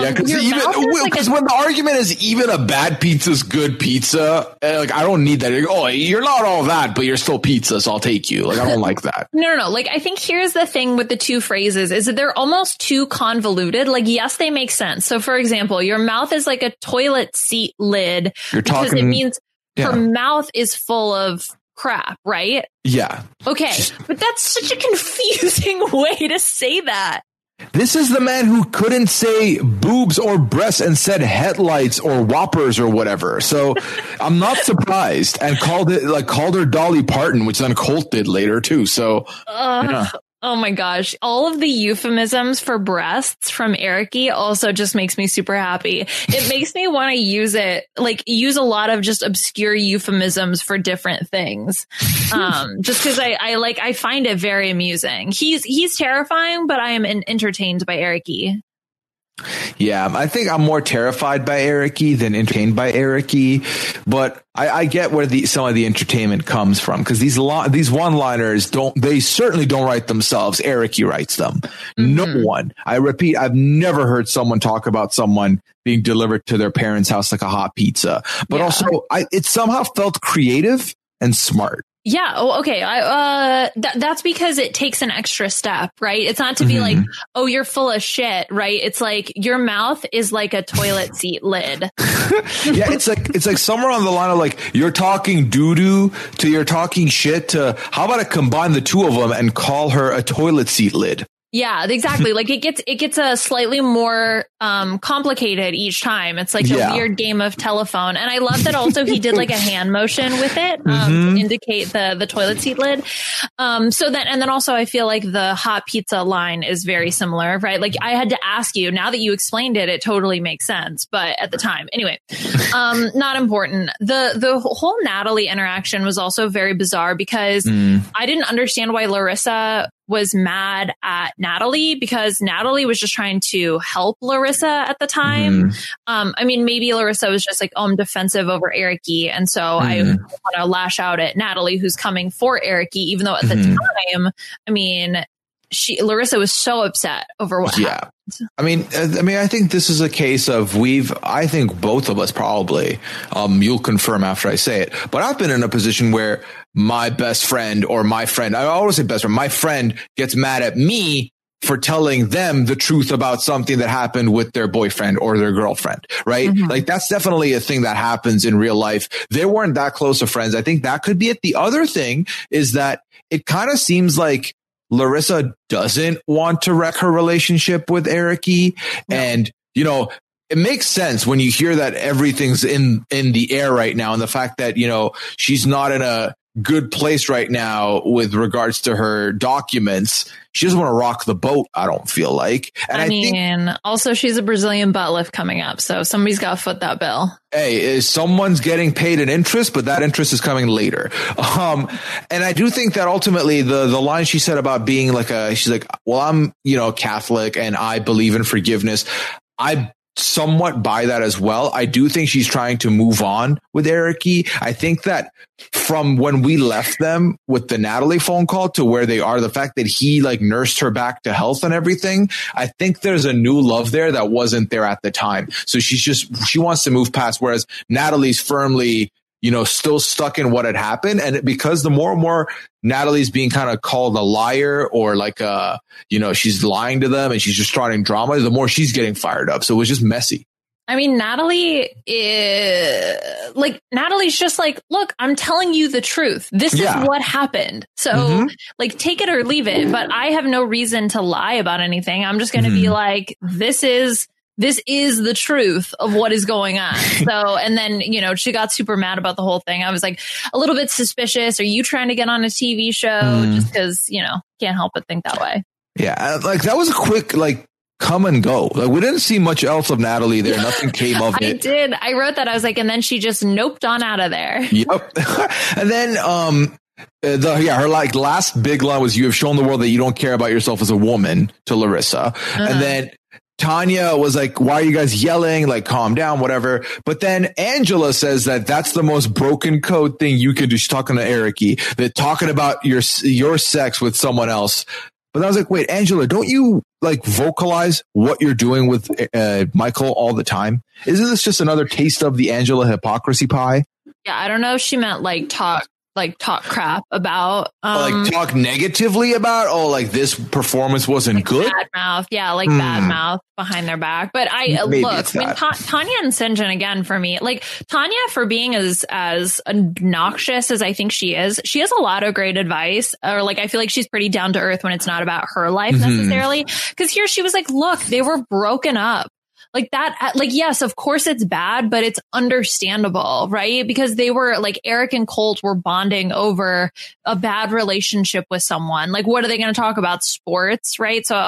Because when the argument is even a bad pizza's good pizza, like I don't need that. Oh, you're not all that, but you're still pizza, so I'll take you. Like I don't like that. No. Like I think here's the thing with the two phrases is that they're almost too convoluted. Like yes, they make sense. So for example, your mouth is like a toilet seat lid because it means her mouth is full of crap, right? Yeah. Okay. But that's such a confusing way to say that. This is the man who couldn't say boobs or breasts and said headlights or whoppers or whatever. So I'm not surprised and called her Dolly Parton, which then Colt did later too. So Oh my gosh. All of the euphemisms for breasts from Ericy also just makes me super happy. It makes me want to use a lot of just obscure euphemisms for different things. Just because I find it very amusing. He's terrifying, but I am entertained by Ericy. Yeah, I think I'm more terrified by Ericy than entertained by Ericy, but I get where some of the entertainment comes from because these one-liners they certainly don't write themselves. Ericy writes them. Mm-hmm. No one. I repeat, I've never heard someone talk about someone being delivered to their parents' house like a hot pizza, but also it somehow felt creative and smart. Yeah. Oh, okay. That's because it takes an extra step, right? It's not to be like, oh, you're full of shit, right? It's like your mouth is like a toilet seat lid. Yeah. It's like somewhere on the line of like, you're talking doo-doo to you're talking shit to how about I combine the two of them and call her a toilet seat lid? Yeah, exactly. Like it gets a slightly more complicated each time. It's like a weird game of telephone. And I love that also he did like a hand motion with it to indicate the toilet seat lid. And then also I feel like the hot pizza line is very similar, right? Like I had to ask you, now that you explained it, it totally makes sense. But at the time, anyway, not important. The whole Natalie interaction was also very bizarre because I didn't understand why Larissa was mad at Natalie because Natalie was just trying to help Larissa at the time. I mean, maybe Larissa was just like, oh, I'm defensive over Ericy. And so I want to lash out at Natalie who's coming for Ericy, even though at the time, I mean, Larissa was so upset over what happened. I mean, I think this is a case of I think both of us probably, you'll confirm after I say it, but I've been in a position where my best friend or my friend, I always say best friend, my friend gets mad at me for telling them the truth about something that happened with their boyfriend or their girlfriend, right? Like that's definitely a thing that happens in real life. They weren't that close of friends. I think that could be it. The other thing is that it kind of seems like Larissa doesn't want to wreck her relationship with Ericy. No. And, you know, it makes sense when you hear that everything's in the air right now. And the fact that, you know, she's not in a good place right now with regards to her documents. She doesn't want to rock the boat, I don't feel like. And I mean, also she's a Brazilian butt lift coming up. So somebody's got to foot that bill. Hey, someone's getting paid an interest, but that interest is coming later. And I do think that ultimately the line she said about being like she's like, well, I'm, you know, Catholic and I believe in forgiveness. I somewhat buy that as well. I do think she's trying to move on with Ericy. I think that from when we left them with the Natalie phone call to where they are, the fact that he like nursed her back to health and everything, I think there's a new love there that wasn't there at the time. So she wants to move past, whereas Natalie's firmly still stuck in what had happened. And because the more and more Natalie's being kind of called a liar or like, she's lying to them and she's just starting drama, the more she's getting fired up. So it was just messy. I mean, Natalie's just like, look, I'm telling you the truth. This is what happened. So like, take it or leave it. But I have no reason to lie about anything. I'm just going to be like, this is the truth of what is going on. So, and then, she got super mad about the whole thing. I was like a little bit suspicious. Are you trying to get on a TV show? Just because, can't help but think that way. Yeah. Like that was a quick, come and go. Like we didn't see much else of Natalie there. Nothing came of it. I wrote that. I was like, and then she just noped on out of there. Yep. And then, her last big line was, "You have shown the world that you don't care about yourself as a woman," to Larissa. And then Tanya was like, "Why are you guys yelling? Like, calm down, whatever." But then Angela says that that's the most broken code thing you can do. She's talking to Eric-y, that talking about your sex with someone else. But I was like, wait, Angela, don't you vocalize what you're doing with Michael all the time? Isn't this just another taste of the Angela hypocrisy pie? Yeah, I don't know if she meant talk crap about talk negatively about this performance wasn't good. Bad mouth. Yeah, bad mouth behind their back. But Tanya and St. John, again, for me, Tanya, for being as obnoxious as I think she has a lot of great advice, or I feel like she's pretty down to earth when it's not about her life necessarily. Because here she was like, look, they were broken up. Yes, of course it's bad, but it's understandable, right? Because they were Eric and Colt were bonding over a bad relationship with someone. What are they going to talk about? Sports, right? So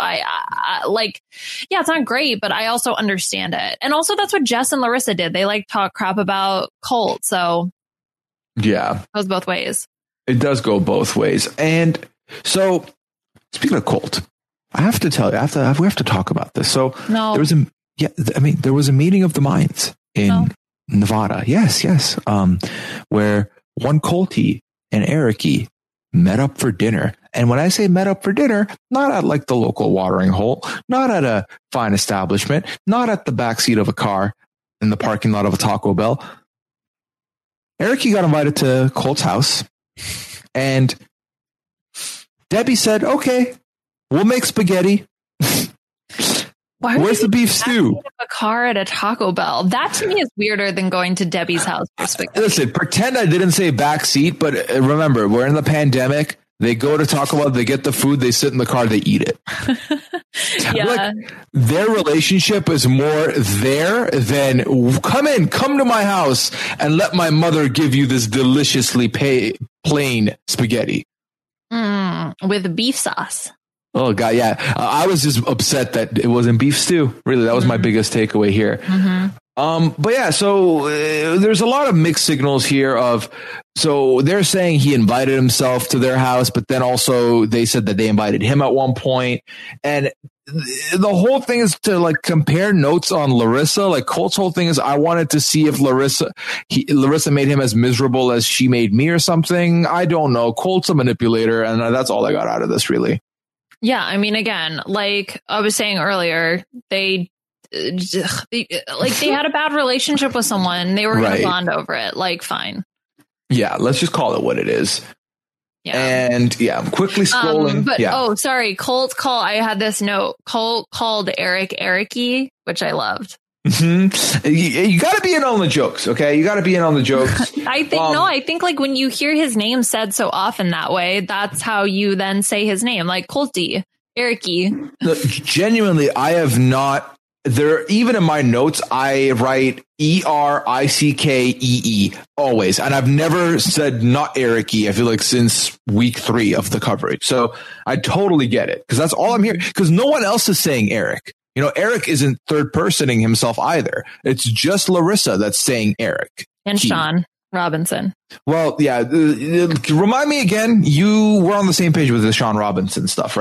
it's not great, but I also understand it. And also that's what Jess and Larissa did. They talk crap about Colt. So yeah, it goes both ways. It does go both ways. And so speaking of Colt, I have to tell you, we have to talk about this. So there was a meeting of the minds in Nevada. Yes. Where one Colty and Eric-y met up for dinner. And when I say met up for dinner, not at the local watering hole, not at a fine establishment, not at the backseat of a car in the parking lot of a Taco Bell. Eric-y got invited to Colt's house, and Debbie said, "Okay, we'll make spaghetti." Where's the beef stew? A car at a Taco Bell. That to me is weirder than going to Debbie's house for spaghetti. Listen, pretend I didn't say back seat, but remember, we're in the pandemic. They go to Taco Bell, they get the food, they sit in the car, they eat it. Yeah. Their relationship is more there than come to my house and let my mother give you this deliciously plain spaghetti. With beef sauce. Oh, God, yeah. I was just upset that it wasn't beef stew. Really, that was my biggest takeaway here. But yeah, so there's a lot of mixed signals here so they're saying he invited himself to their house, but then also they said that they invited him at one point. And the whole thing is to compare notes on Larissa. Colt's whole thing is, I wanted to see if Larissa made him as miserable as she made me or something. I don't know. Colt's a manipulator, and that's all I got out of this, really. Yeah, I mean, again, like I was saying earlier, they had a bad relationship with someone. They were going to bond over it. Fine. Yeah, let's just call it what it is. Yeah. And I'm quickly scrolling. Sorry. Colt I had this note. Colt called Eric Eric-y, which I loved. You got to be in on the jokes, okay? You got to be in on the jokes. I think when you hear his name said so often that way, that's how you then say his name, Colty, Eric-y. Genuinely, I have not. There, even in my notes, I write ERICKEE always, and I've never said not Eric-y. I feel like since week 3 of the coverage, so I totally get it because that's all I'm hearing. Because no one else is saying Eric. Eric isn't third personing himself either. It's just Larissa that's saying Eric. And Sean Robinson. Well, yeah. Remind me again, you were on the same page with the Sean Robinson stuff, right?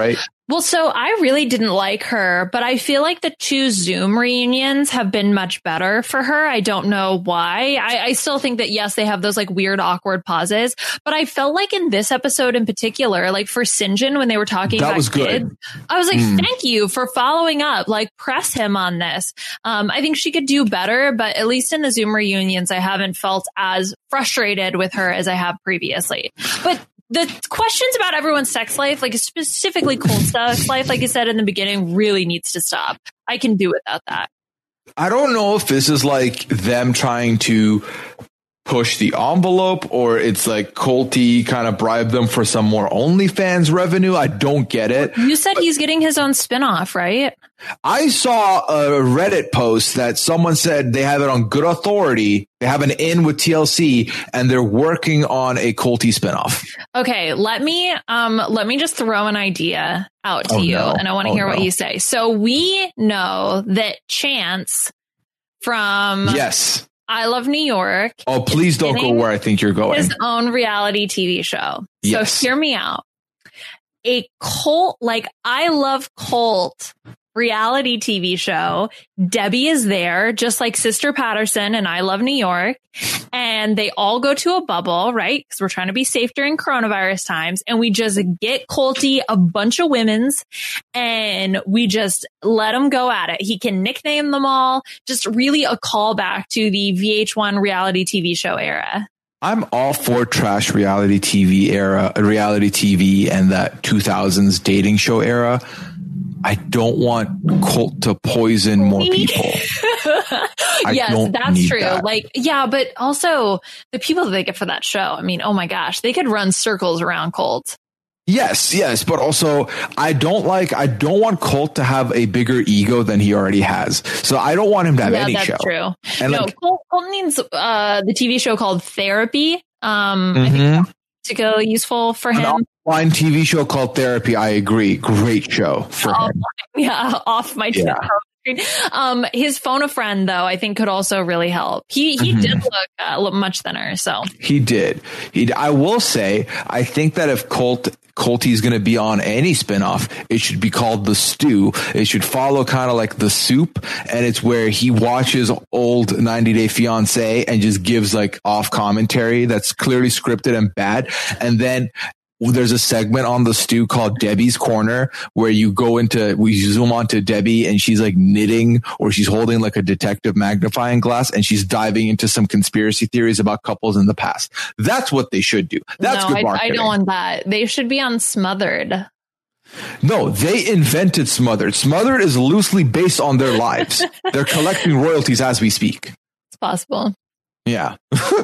Well, so I really didn't like her, but I feel like the 2 Zoom reunions have been much better for her. I don't know why. I still think that, yes, they have those like weird, awkward pauses, but I felt like in this episode in particular, like for Sinjin, when they were talking that about was kids, good. I was like, thank you for following up, like press him on this. I think she could do better, but at least in the Zoom reunions, I haven't felt as frustrated with her as I have previously. But the questions about everyone's sex life, like specifically Colt's sex life, like I said in the beginning, really needs to stop. I can do without that. I don't know if this is like them trying to push the envelope or it's like Colty kind of bribed them for some more OnlyFans revenue. I don't get it. You said he's getting his own spinoff, right? I saw a Reddit post that someone said they have it on good authority. They have an in with TLC and they're working on a Colty spinoff. Okay, let me just throw an idea out to you, and I want to hear what you say. So we know that Chance from Yes. I Love New York. Oh, please don't go where I think you're going. His own reality TV show. Yes. So hear me out. A Colt, like I Love Colt reality TV show. Debbie is there, just like Sister Patterson and I Love New York. And they all go to a bubble, right? Because we're trying to be safe during coronavirus times. And we just get Colty a bunch of women's and we just let him go at it. He can nickname them all. Just really a callback to the VH1 reality TV show era. I'm all for trash reality TV era, reality TV and that 2000s dating show era. I don't want Colt to poison more people. Yes, that's true. That. Like, yeah, but also the people that they get for that show. I mean, oh my gosh, they could run circles around Colt. Yes, but also I don't want Colt to have a bigger ego than he already has. So I don't want him to have any show. That's true. And no, Colt needs the TV show called Therapy. I think to go useful for him. An online TV show called Therapy. I agree. Great show for him. Yeah, off my screen. His Phone a Friend, though, I think could also really help. He did look much thinner. So he did. I will say, I think that if Colty's going to be on any spinoff, it should be called The Stew. It should follow kind of like The Soup. And it's where he watches old 90 Day Fiancé and just gives like off commentary that's clearly scripted and bad. And then there's a segment on The Stew called Debbie's Corner where we zoom onto Debbie and she's like knitting or she's holding like a detective magnifying glass and she's diving into some conspiracy theories about couples in the past. That's what they should do. That's good marketing. I don't want that. They should be on Smothered. No, they invented Smothered. Smothered is loosely based on their lives. They're collecting royalties as we speak. It's possible. Yeah.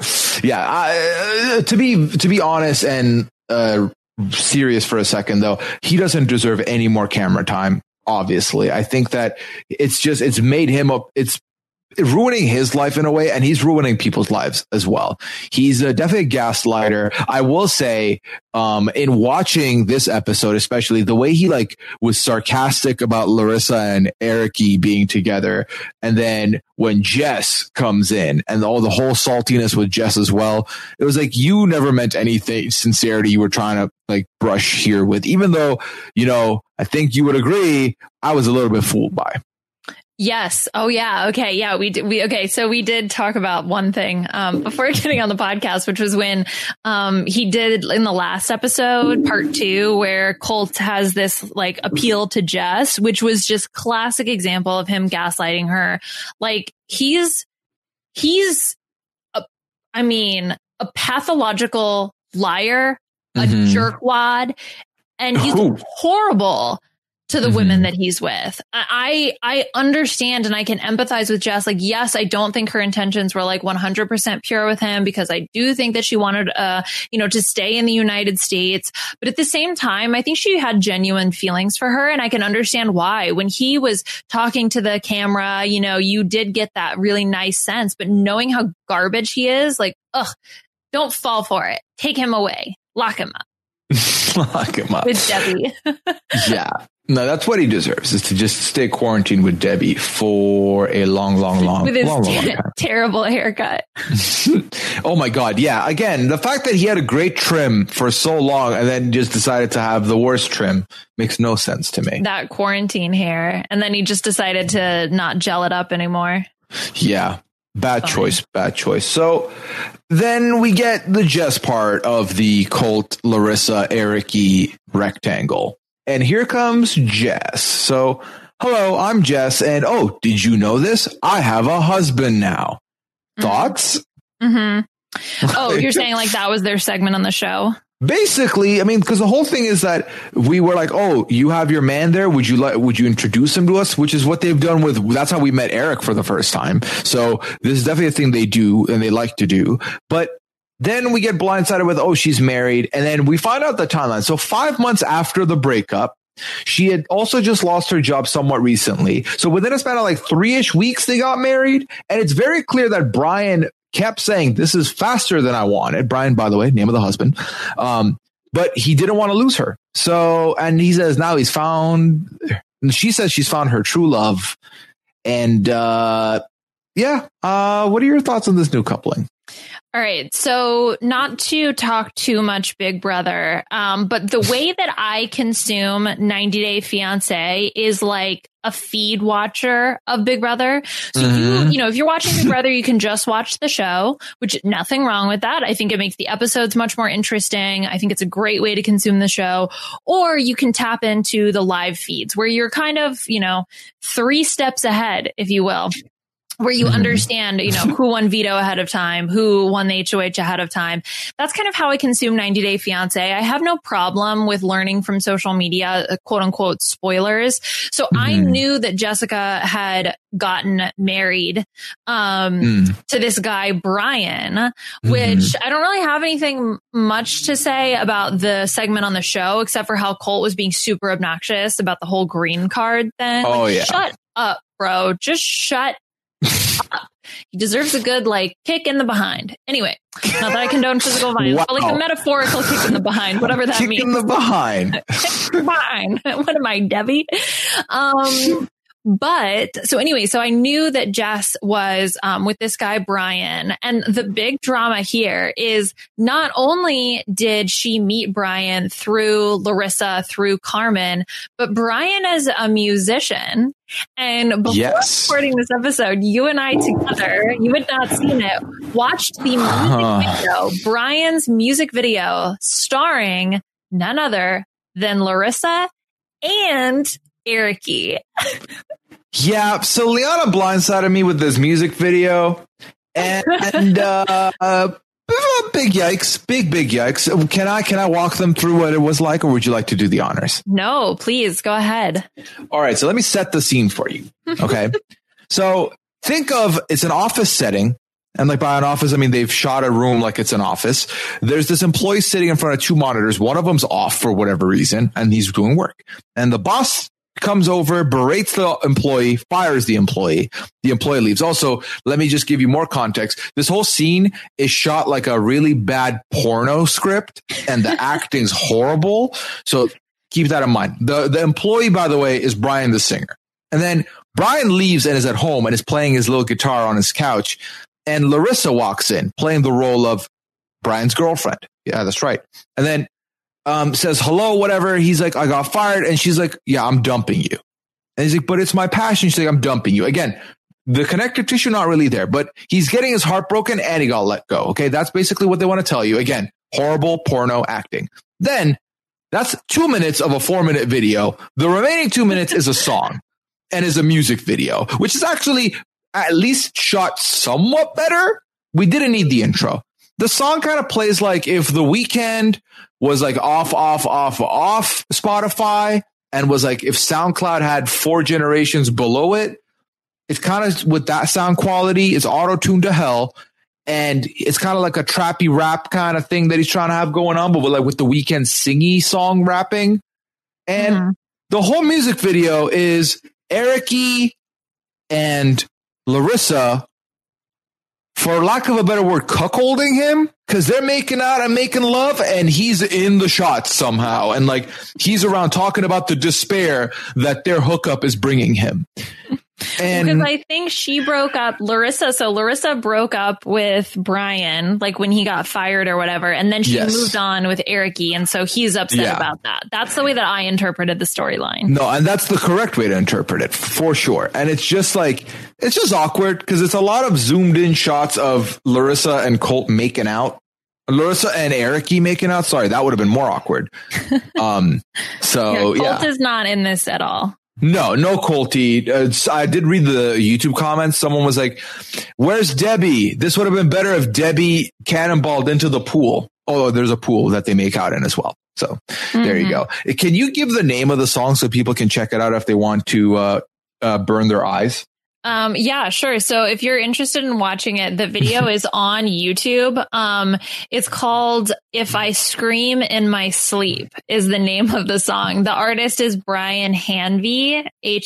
Yeah. To be honest and serious for a second though, he doesn't deserve any more camera time. Obviously, I think that it's made him it's ruining his life in a way, and he's ruining people's lives as well. He's definitely a gaslighter. I will say, in watching this episode, especially the way he like was sarcastic about Larissa and Ericy being together, and then when Jess comes in and the whole saltiness with Jess as well, it was like you never meant anything sincerity you were trying to like brush here with, even though, I think you would agree I was a little bit fooled by. Yes. Oh, yeah. Okay. Yeah, we did. So we did talk about one thing before getting on the podcast, which was when he did in the last episode, part 2, where Colt has this like appeal to Jess, which was just classic example of him gaslighting her. Like he's a pathological liar, a jerkwad, and he's horrible to the women that he's with. I understand and I can empathize with Jess. Like, yes, I don't think her intentions were like 100% pure with him, because I do think that she wanted, to stay in the United States. But at the same time, I think she had genuine feelings for her, and I can understand why. When he was talking to the camera, you did get that really nice sense, but knowing how garbage he is, like, don't fall for it. Take him away. Lock him up. Lock him up. With Debbie. Yeah. No, that's what he deserves, is to just stay quarantined with Debbie for a long with his time. Terrible haircut. Oh my God. Yeah. Again, the fact that he had a great trim for so long and then just decided to have the worst trim makes no sense to me. That quarantine hair. And then he just decided to not gel it up anymore. Yeah. Bad choice. So then we get the Jess part of the Colt, Larissa, Eric-y rectangle. And here comes Jess. So, hello, I'm Jess. And oh, did you know this? I have a husband now. Thoughts? Mm-hmm. Oh, you're saying like that was their segment on the show? Basically, I mean, because the whole thing is that we were like, oh, you have your man there. Would you introduce him to us? Which is what they've done that's how we met Eric for the first time. So this is definitely a thing they do and they like to do. But then we get blindsided with, oh, she's married. And then we find out the timeline. So 5 months after the breakup, she had also just lost her job somewhat recently. So within a span of like 3-ish weeks, they got married. And it's very clear that Brian kept saying, this is faster than I wanted. Brian, by the way, name of the husband. But he didn't want to lose her. So, and he says now she says she's found her true love. And what are your thoughts on this new coupling? All right. So not to talk too much Big Brother, but the way that I consume 90 Day Fiancé is like a feed watcher of Big Brother. So if you're watching Big Brother, you can just watch the show, which nothing wrong with that. I think it makes the episodes much more interesting. I think it's a great way to consume the show. Or you can tap into the live feeds where you're kind of, 3 steps ahead, if you will. Where you understand, who won veto ahead of time, who won the HOH ahead of time. That's kind of how I consume 90 Day Fiancé. I have no problem with learning from social media, quote unquote, spoilers. So I knew that Jessica had gotten married to this guy, Brian, which I don't really have anything much to say about the segment on the show, except for how Colt was being super obnoxious about the whole green card thing. Oh, yeah. Shut up, bro. Just shut up. He deserves a good kick in the behind. Anyway, not that I condone physical violence, but a metaphorical kick in the behind, whatever that means. Kick in the behind. Kick in the behind. What am I, Debbie? So I knew that Jess was with this guy, Brian. And the big drama here is not only did she meet Brian through Larissa, through Carmen, but Brian is a musician. And before recording this episode, you and I together, you had not seen it, watched the music video, Brian's music video, starring none other than Larissa and Eric-y. Yeah, so Liana blindsided me with this music video, and big yikes, big yikes. Can I walk them through what it was like, or would you like to do the honors? No, please go ahead. All right, so let me set the scene for you. Okay, so think of it's an office setting. And by an office, I mean, they've shot a room like it's an office. There's this employee sitting in front of 2 monitors. One of them's off for whatever reason, and he's doing work. And the boss comes over, berates the employee, fires the employee. The employee leaves. Also, let me just give you more context. This whole scene is shot like a really bad porno script, and the acting's horrible. So keep that in mind. The employee, by the way, is Brian the singer. And then Brian leaves and is at home and is playing his little guitar on his couch. And Larissa walks in, playing the role of Brian's girlfriend. Yeah, that's right. And then says, hello, whatever. He's like, I got fired. And she's like, yeah, I'm dumping you. And he's like, but it's my passion. She's like, I'm dumping you. Again, the connective tissue not really there, but he's getting his heart broken and he got let go. Okay, that's basically what they want to tell you. Again, horrible porno acting. Then that's 2 minutes of a 4-minute video. The remaining 2 minutes is a song and is a music video, which is actually at least shot somewhat better. We didn't need the intro. The song kind of plays like if The Weeknd was like off Spotify and was like if SoundCloud had 4 generations below it. It's kind of with that sound quality. It's auto-tuned to hell. And it's kind of like a trappy rap kind of thing that he's trying to have going on, but with The Weeknd singy song rapping. And the whole music video is Eric-y and Larissa for lack of a better word, cuckolding him, because they're making out and making love, and he's in the shots somehow. And like, he's around talking about the despair that their hookup is bringing him. And because I think she broke up, Larissa. So Larissa broke up with Brian, like when he got fired or whatever. And then she moved on with Ericy. And so he's upset about that. That's the way that I interpreted the storyline. No, and that's the correct way to interpret it for sure. And it's just like, it's just awkward because it's a lot of zoomed in shots of Larissa and Colt making out. Larissa and Ericy making out. Sorry, that would have been more awkward. Colt is not in this at all. No Colty. I did read the YouTube comments. Someone was like, where's Debbie? This would have been better if Debbie cannonballed into the pool. Oh, there's a pool that they make out in as well. So there you go. Can you give the name of the song so people can check it out if they want to burn their eyes? Yeah, sure. So if you're interested in watching it, the video is on YouTube. It's called If I Scream in My Sleep is the name of the song. The artist is Brian Hanvey,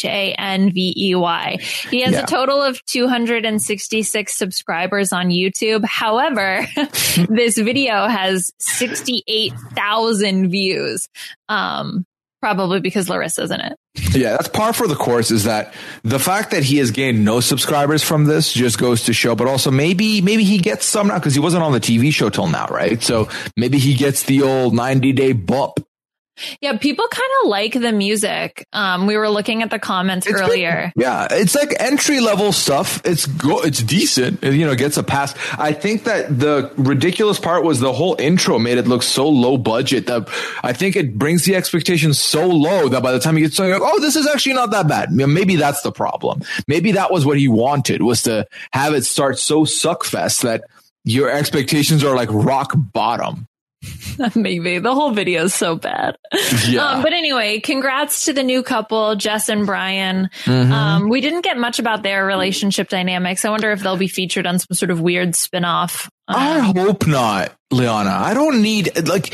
Hanvey. He has a total of 266 subscribers on YouTube. However, this video has 68,000 views. Probably because Larissa's in it. Yeah, that's par for the course, is that the fact that he has gained no subscribers from this just goes to show, but also maybe he gets some now because he wasn't on the TV show till now, right? So maybe he gets the old 90-day bump. Yeah, people kind of like the music. We were looking at the comments earlier. It's like entry level stuff. It's decent. It gets a pass. I think that the ridiculous part was the whole intro made it look so low budget that I think it brings the expectations so low that by the time you get started, oh, this is actually not that bad. Maybe that's the problem. Maybe that was what he wanted, was to have it start so suckfest that your expectations are like rock bottom. Maybe the whole video is so bad. But anyway, congrats to the new couple, Jess and Brian. We didn't get much about their relationship dynamics. I wonder if they'll be featured on some sort of weird spinoff. I hope not, Liana. I don't need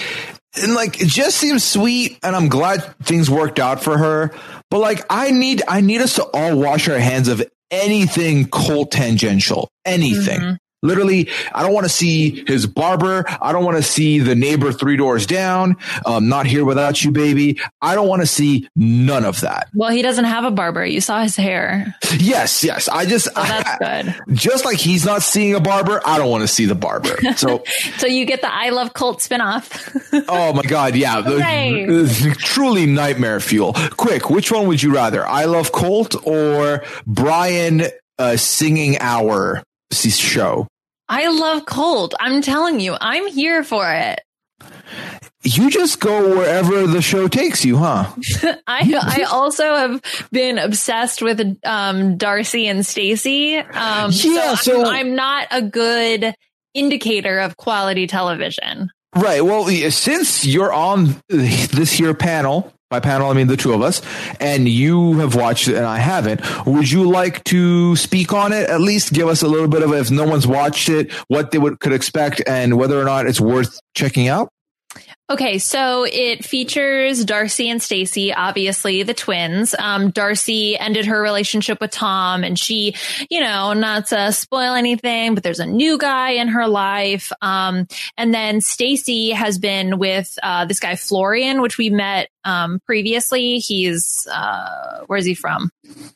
it just seems sweet, and I'm glad things worked out for her. But I need us to all wash our hands of anything Colt tangential, anything. Literally, I don't want to see his barber. I don't want to see the neighbor 3 doors down. Not here without you, baby. I don't want to see none of that. Well, he doesn't have a barber. You saw his hair. Yes. That's good. Just like he's not seeing a barber, I don't want to see the barber. So, so you get the I Love Colt spinoff. Oh my God. Yeah. Truly nightmare fuel. Quick. Which one would you rather? I Love Colt or Brian singing our show? I love Colt. I'm telling you, I'm here for it. You just go wherever the show takes you, huh? I also have been obsessed with Darcy and Stacey. So I'm not a good indicator of quality television. Right. Well, since you're on this here panel, by panel, I mean the two of us, and you have watched it and I haven't, would you like to speak on it? At least give us a little bit of, if no one's watched it, what they could expect and whether or not it's worth checking out? Okay, so it features Darcy and Stacey, obviously the twins. Darcy ended her relationship with Tom, and she, not to spoil anything, but there's a new guy in her life. And then Stacey has been with this guy Florian, which we met previously. He's where's he from?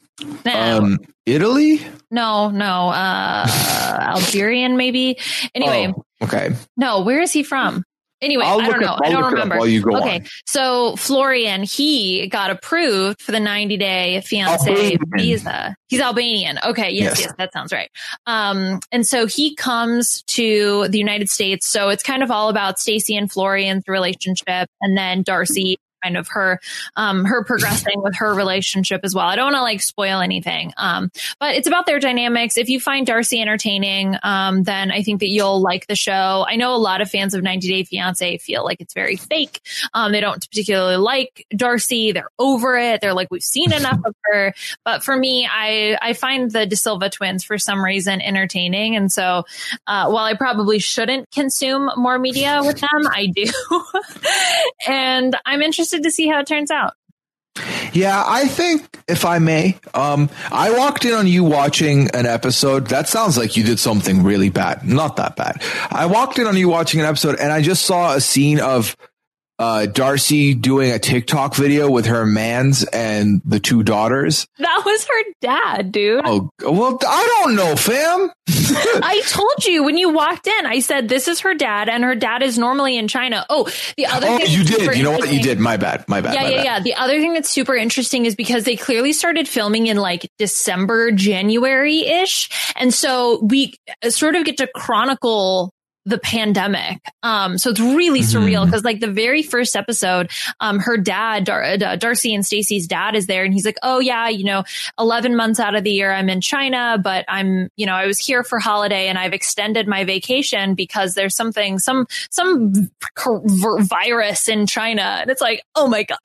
Italy? No, Algerian maybe. Anyway, okay. No, where is he from? Anyway, I don't know. I don't remember. Okay. So Florian, he got approved for the 90-day fiance visa. He's Albanian. Okay. Yes. That sounds right. And so he comes to the United States. So it's kind of all about Stacey and Florian's relationship, and then Darcy, kind of her progressing with her relationship as well. I don't want to spoil anything. But it's about their dynamics. If you find Darcy entertaining, then I think that you'll like the show. I know a lot of fans of 90 Day Fiancé feel like it's very fake. They don't particularly like Darcy. They're over it. They're like, we've seen enough of her. But for me, I find the De Silva twins for some reason entertaining. And so, while I probably shouldn't consume more media with them, I do. And I'm interested to see how it turns out. Yeah, I think, if I may, I walked in on you watching an episode. That sounds like you did something really bad. Not that bad. I walked in on you watching an episode and I just saw a scene of Darcy doing a TikTok video with her mans and the two daughters. That was her dad, dude. Oh, well, I don't know, fam. I told you when you walked in, I said, this is her dad, and her dad is normally in China. Oh, the other thing. You did. You know what? You did. My bad. Yeah. The other thing that's super interesting is because they clearly started filming in like December, January-ish. And so we sort of get to chronicle the pandemic. So it's really surreal because like the very first episode, her dad, Darcy and Stacey's dad is there and he's like, oh yeah, 11 months out of the year I'm in China, but I was here for holiday and I've extended my vacation because there's some virus in China. And it's like, oh my God.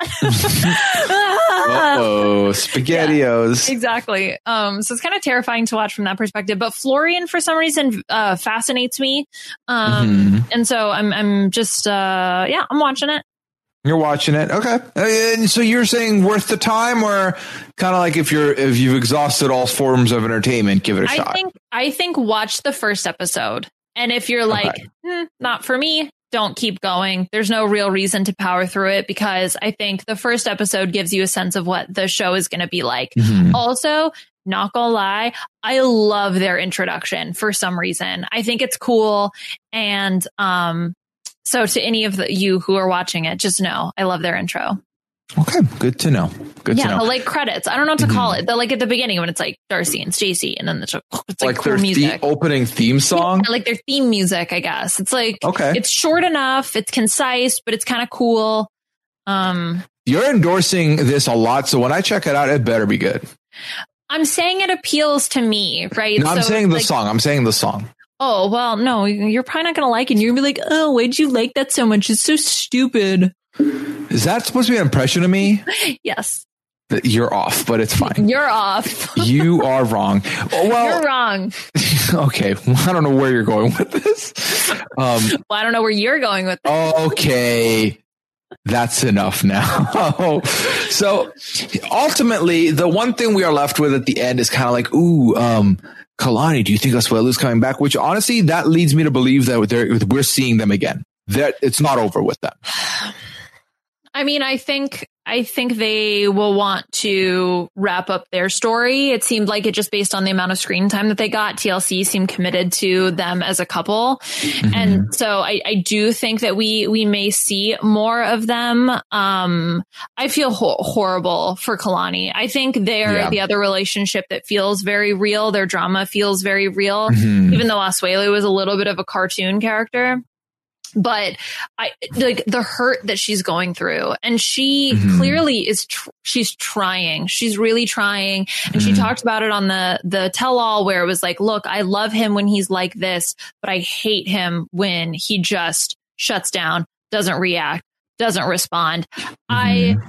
Uh-oh, SpaghettiOs. Yeah, exactly. So it's kind of terrifying to watch from that perspective, but Florian for some reason, fascinates me. And so I'm just, I'm watching it. You're watching it. Okay. And so you're saying worth the time, or kind of like if you've exhausted all forms of entertainment, give it a shot. I think watch the first episode. And if you're like, not for me, don't keep going. There's no real reason to power through it because I think the first episode gives you a sense of what the show is going to be like. Also, not gonna lie, I love their introduction for some reason. I think it's cool. And so to any of you who are watching it, just know I love their intro. Okay, good to know. Good to know. The like credits. I don't know what to call it. The like at the beginning when it's like Darcy and Stacey, and then it's like cool their music. Opening theme song. Yeah, like their theme music, I guess. It's like it's short enough, it's concise, but it's kind of cool. You're endorsing this a lot, so when I check it out, it better be good. I'm saying it appeals to me, right? No, I'm saying the song. I'm saying the song. Oh, well, no, you're probably not going to like it. You're going to be like, oh, why'd you like that so much? It's so stupid. Is that supposed to be an impression of me? Yes. You're off, but it's fine. You're off. You are wrong. Well, you're wrong. Okay. Well, I don't know where you're going with this. Well, I don't know where you're going with this. Okay. That's enough now. So ultimately, the one thing we are left with at the end is kind of like, ooh, Kalani, do you think Asuelu's coming back? Which honestly, that leads me to believe that we're seeing them again. That it's not over with them. I mean, I think they will want to wrap up their story. It seemed like it just based on the amount of screen time that they got. TLC seemed committed to them as a couple. And so I do think that we may see more of them. I feel horrible for Kalani. I think they're the other relationship that feels very real. Their drama feels very real, even though Asuelu was a little bit of a cartoon character. But I like the hurt that she's going through, and she clearly is. She's trying. She's really trying, and she talked about it on the tell-all where it was like, "Look, I love him when he's like this, but I hate him when he just shuts down, doesn't react, doesn't respond." I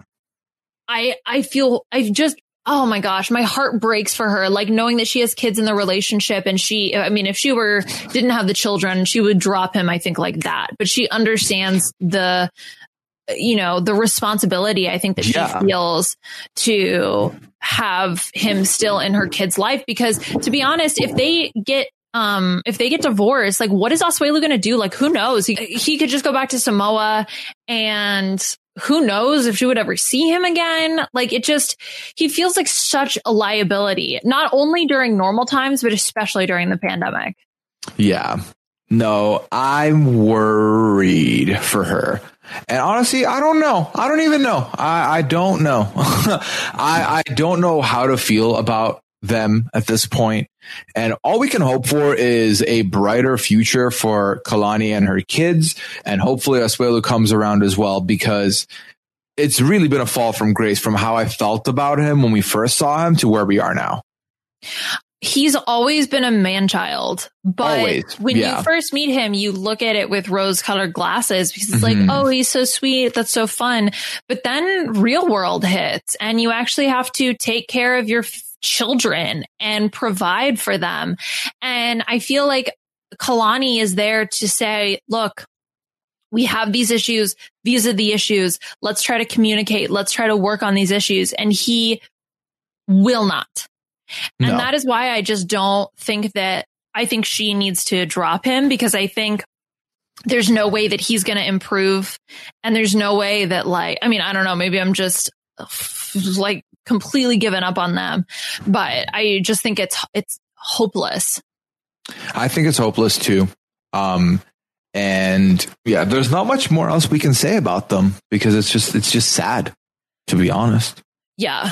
feel oh my gosh, my heart breaks for her, like knowing that she has kids in the relationship. And if she didn't have the children, she would drop him, I think, like that. But she understands the responsibility, I think, that she feels to have him still in her kid's life. Because to be honest, if they get divorced, like what is Asuelu going to do? Like, who knows? He could just go back to Samoa, and who knows if she would ever see him again. Like he feels like such a liability, not only during normal times, but especially during the pandemic. Yeah. No, I'm worried for her. And honestly, I don't know. I don't even know. I don't know. I don't know how to feel about them at this point. And all we can hope for is a brighter future for Kalani and her kids. And hopefully Asuelu comes around as well, because it's really been a fall from grace from how I felt about him when we first saw him to where we are now. He's always been a man-child, but when you first meet him, you look at it with rose-colored glasses because it's like, oh, he's so sweet. That's so fun. But then real world hits, and you actually have to take care of your children and provide for them. And I feel like Kalani is there to say, look, we have these issues. These are the issues. Let's try to communicate. Let's try to work on these issues. And he will not. And that is why I just don't think that, I think she needs to drop him, because I think there's no way that he's going to improve. And there's no way that, like, I mean, I don't know, maybe I'm just like completely given up on them, but I just think it's hopeless. I think it's hopeless too. And yeah, there's not much more else we can say about them, because it's just sad, to be honest. Yeah.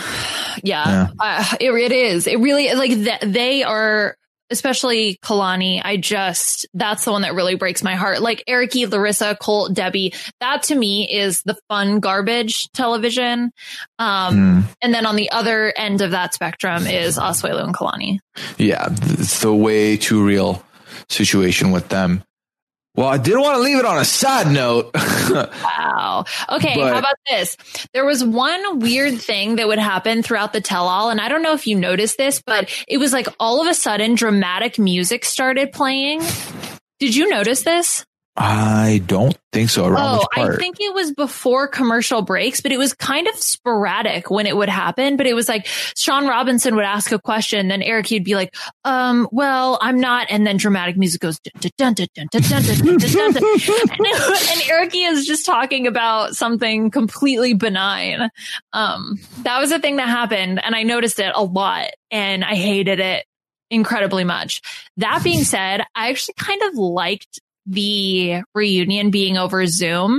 It is. It really, like, they are, especially Kalani. That's the one that really breaks my heart. Like Eric, Larissa, Colt, Debbie, that to me is the fun garbage television. And then on the other end of that spectrum is Asuelu and Kalani. Yeah. It's the way too real situation with them. Well, I didn't want to leave it on a sad note. Wow. Okay, how about this? There was one weird thing that would happen throughout the tell-all, and I don't know if you noticed this, but it was like all of a sudden dramatic music started playing. Did you notice this? I don't think so. Around which part? I think it was before commercial breaks, but it was kind of sporadic when it would happen. But it was like Sean Robinson would ask a question, then Eric, he'd be like, well, I'm not. And then dramatic music goes, dun, dun, dun, dun, dun, dun, dun, dun, dun, dun. And Eric is just talking about something completely benign. That was a thing that happened. And I noticed it a lot, and I hated it incredibly much. That being said, I actually kind of liked the reunion being over Zoom.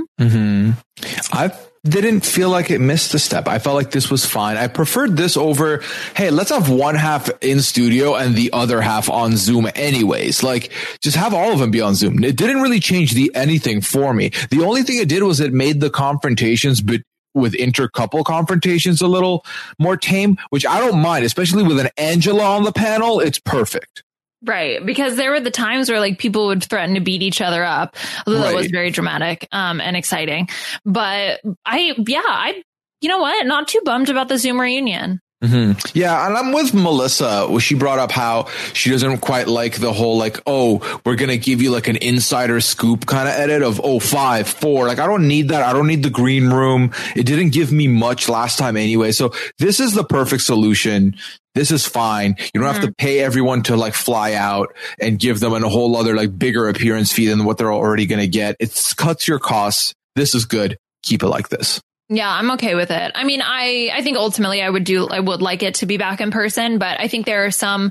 I didn't feel like it missed a step. I felt like this was fine. I preferred this over, hey, let's have one half in studio and the other half on Zoom anyways. Like, just have all of them be on Zoom. It didn't really change anything for me. The only thing it did was it made the confrontations with intercouple confrontations a little more tame, which I don't mind, especially with an Angela on the panel. It's perfect. Right. Because there were the times where like people would threaten to beat each other up, although that was very dramatic and exciting. But I you know what? Not too bummed about the Zoom reunion. Yeah, and I'm with Melissa. She brought up how she doesn't quite like the whole like, oh, we're going to give you like an insider scoop kind of edit of 5, 4. Like, I don't need that. I don't need the green room. It didn't give me much last time anyway. So this is the perfect solution. This is fine. You don't have to pay everyone to like fly out and give them a whole other like bigger appearance fee than what they're already going to get. It cuts your costs. This is good. Keep it like this. Yeah, I'm okay with it. I mean, I think ultimately I would like it to be back in person, but I think there are some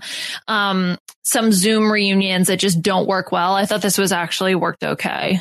Zoom reunions that just don't work well. I thought this was actually worked okay.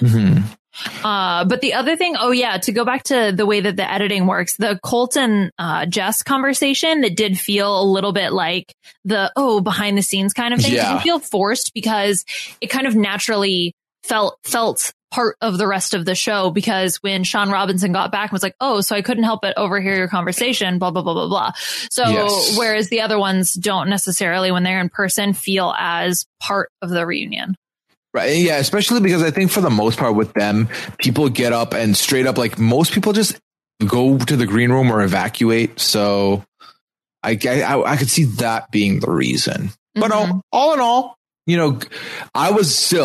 But the other thing, to go back to the way that the editing works, the Colt and Jess conversation that did feel a little bit like the behind the scenes kind of thing. It didn't feel forced because it kind of naturally felt part of the rest of the show, because when Sean Robinson got back and was like, so I couldn't help but overhear your conversation, blah, blah, blah, blah, blah. So whereas the other ones don't necessarily, when they're in person, feel as part of the reunion. Right. Yeah. Especially because I think for the most part with them, people get up and straight up, like most people just go to the green room or evacuate. So I could see that being the reason. But all in all, you know, I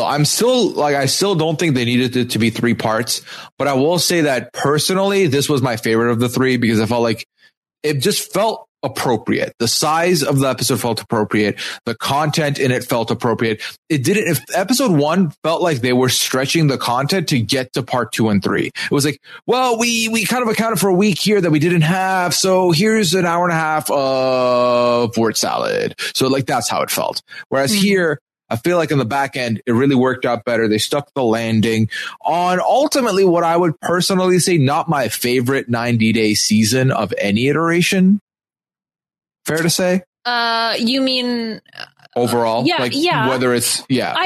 still don't think they needed it to be 3 parts, but I will say that personally, this was my favorite of the 3 because I felt like it just felt appropriate. The size of the episode felt appropriate. The content in it felt appropriate. It didn't, if episode 1 felt like they were stretching the content to get to part 2 and 3, it was like, well, we kind of accounted for a week here that we didn't have. So here's an hour and a half of word salad. So like, that's how it felt. Whereas here, I feel like in the back end, it really worked out better. They stuck the landing on ultimately what I would personally say, not my favorite 90-day season of any iteration. Fair to say? You mean overall? Whether it's,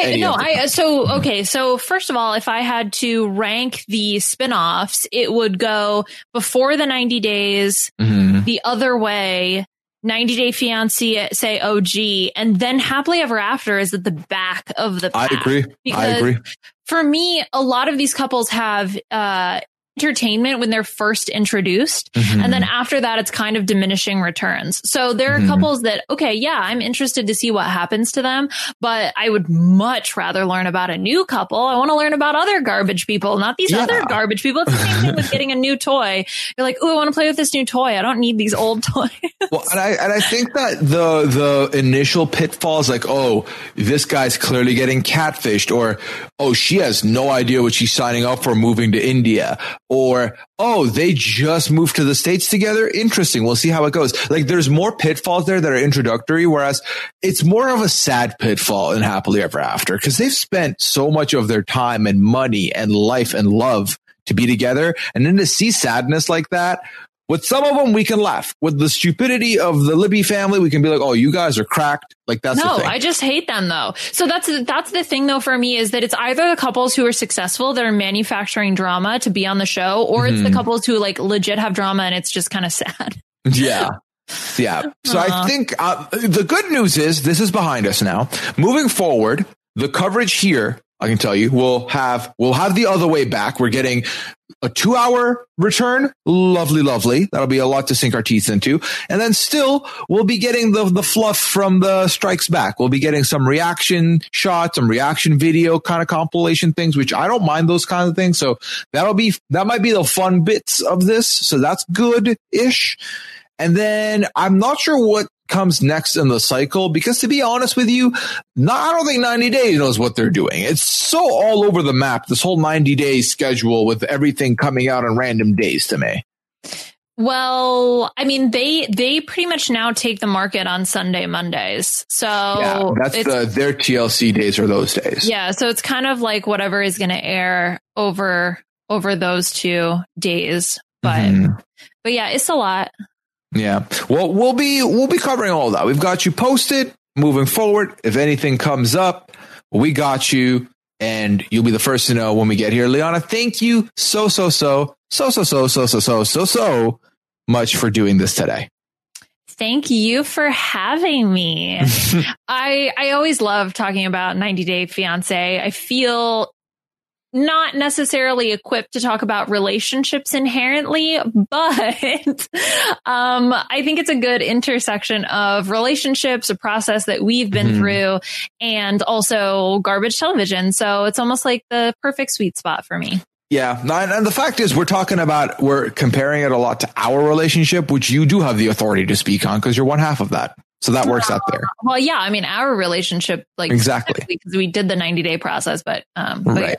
So first of all, if I had to rank the spinoffs, it would go before the 90 days, the other way, 90 Day Fiancé, say OG, and then Happily Ever After is at the back of the pack. I agree. For me, a lot of these couples have entertainment when they're first introduced. And then after that, it's kind of diminishing returns. So there are couples that, okay, yeah, I'm interested to see what happens to them, but I would much rather learn about a new couple. I want to learn about other garbage people, not these other garbage people. It's the same thing with getting a new toy. You're like, oh, I want to play with this new toy. I don't need these old toys. Well, and I think that the initial pitfalls, like, oh, this guy's clearly getting catfished, or, oh, she has no idea what she's signing up for moving to India, or, oh, they just moved to the States together. Interesting. We'll see how it goes. Like, there's more pitfalls there that are introductory, whereas it's more of a sad pitfall in Happily Ever After, because they've spent so much of their time and money and life and love to be together. And then to see sadness like that, with some of them, we can laugh. With the stupidity of the Libby family, we can be like, oh, you guys are cracked. Like, that's the thing. I just hate them, though. So that's the thing, though, for me, is that it's either the couples who are successful that are manufacturing drama to be on the show, or it's the couples who like legit have drama and it's just kind of sad. Yeah. Yeah. So I think the good news is this is behind us now. Moving forward, the coverage here, I can tell you, we'll have the other way back. We're getting a 2-hour return. Lovely, lovely. That'll be a lot to sink our teeth into. And then still, we'll be getting the fluff from the Strikes Back. We'll be getting some reaction shots, some reaction video kind of compilation things, which I don't mind those kinds of things. So that might be the fun bits of this. So that's good-ish. And then I'm not sure what comes next in the cycle, because to be honest with you, I don't think 90 Days knows what they're doing. It's so all over the map, this whole 90-day schedule with everything coming out on random days to me. Well, I mean, they pretty much now take the market on Sunday, Mondays. So yeah, that's their TLC days are those days. Yeah. So it's kind of like whatever is going to air over those 2 days. But yeah, it's a lot. Yeah. Well, we'll be covering all that. We've got you posted moving forward. If anything comes up, we got you, and you'll be the first to know when we get here. Liana, thank you so much for doing this today. Thank you for having me. I always love talking about 90 Day Fiancé. I feel not necessarily equipped to talk about relationships inherently, but I think it's a good intersection of relationships, a process that we've been through, and also garbage television. So it's almost like the perfect sweet spot for me. Yeah. And the fact is, we're comparing it a lot to our relationship, which you do have the authority to speak on because you're one half of that. So that works out there. Well, yeah. I mean, our relationship, like, exactly, because we did the 90-day process, but right.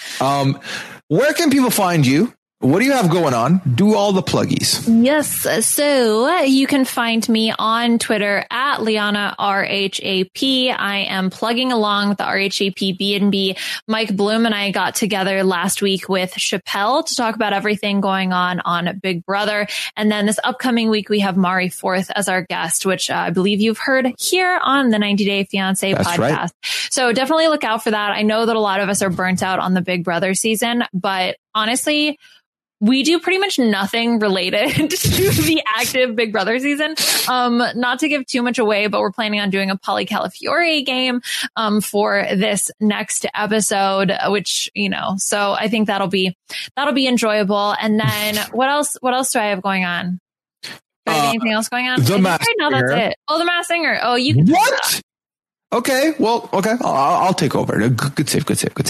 Where can people find you? What do you have going on? Do all the pluggies. Yes. So you can find me on Twitter at Liana RHAP. I am plugging along with the RHAP B&B. Mike Bloom and I got together last week with Chappelle to talk about everything going on Big Brother. And then this upcoming week, we have Mari Forth as our guest, which I believe you've heard here on the 90 Day Fiancé podcast. Right. So definitely look out for that. I know that a lot of us are burnt out on the Big Brother season, but honestly, we do pretty much nothing related to the active Big Brother season. Not to give too much away, but we're planning on doing a Polly Calafiore game for this next episode, which, so I think that'll be enjoyable. And then what else do I have going on? Do I have anything else going on? The Masked Singer. Right now, that's it. Oh, The Masked Singer. Oh, you can. What? Okay. Well, okay. I'll take over. Good save.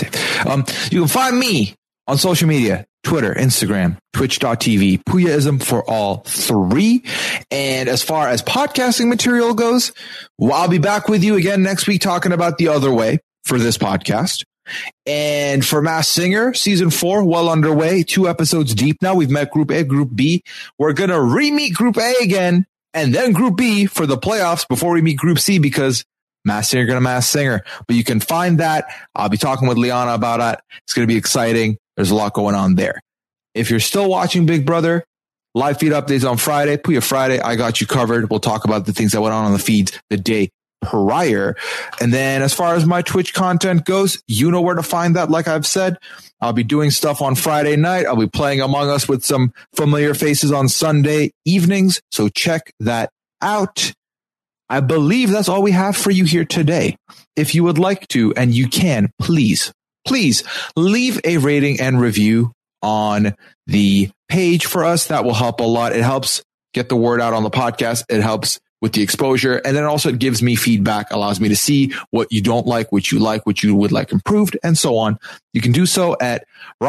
You can find me on social media, Twitter, Instagram, twitch.tv, Puyaism for all 3. And as far as podcasting material goes, I'll be back with you again next week talking about The Other Way for this podcast. And for Masked Singer, season 4, well underway, 2 episodes deep now. We've met Group A, Group B. We're going to re-meet Group A again, and then Group B for the playoffs before we meet Group C, because Masked Singer going to Masked Singer. But you can find that. I'll be talking with Liana about it. It's going to be exciting. There's a lot going on there. If you're still watching Big Brother, live feed updates on Friday, Puya Friday, I got you covered. We'll talk about the things that went on the feeds the day prior. And then as far as my Twitch content goes, you know where to find that. Like I've said, I'll be doing stuff on Friday night. I'll be playing Among Us with some familiar faces on Sunday evenings. So check that out. I believe that's all we have for you here today. If you would like to, and you can, please leave a rating and review on the page for us. That will help a lot. It helps get the word out on the podcast. It helps with the exposure. And then also it gives me feedback, allows me to see what you don't like, what you would like improved, and so on. You can do so at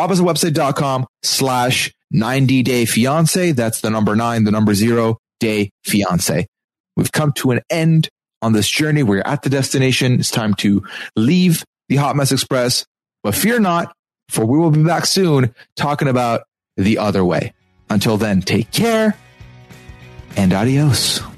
robhasawebsite.com/90dayfiance. That's the number 9, the number 0, day fiance. We've come to an end on this journey. We're at the destination. It's time to leave the Hot Mess Express, but fear not, for we will be back soon talking about the other way. Until then, take care and adios.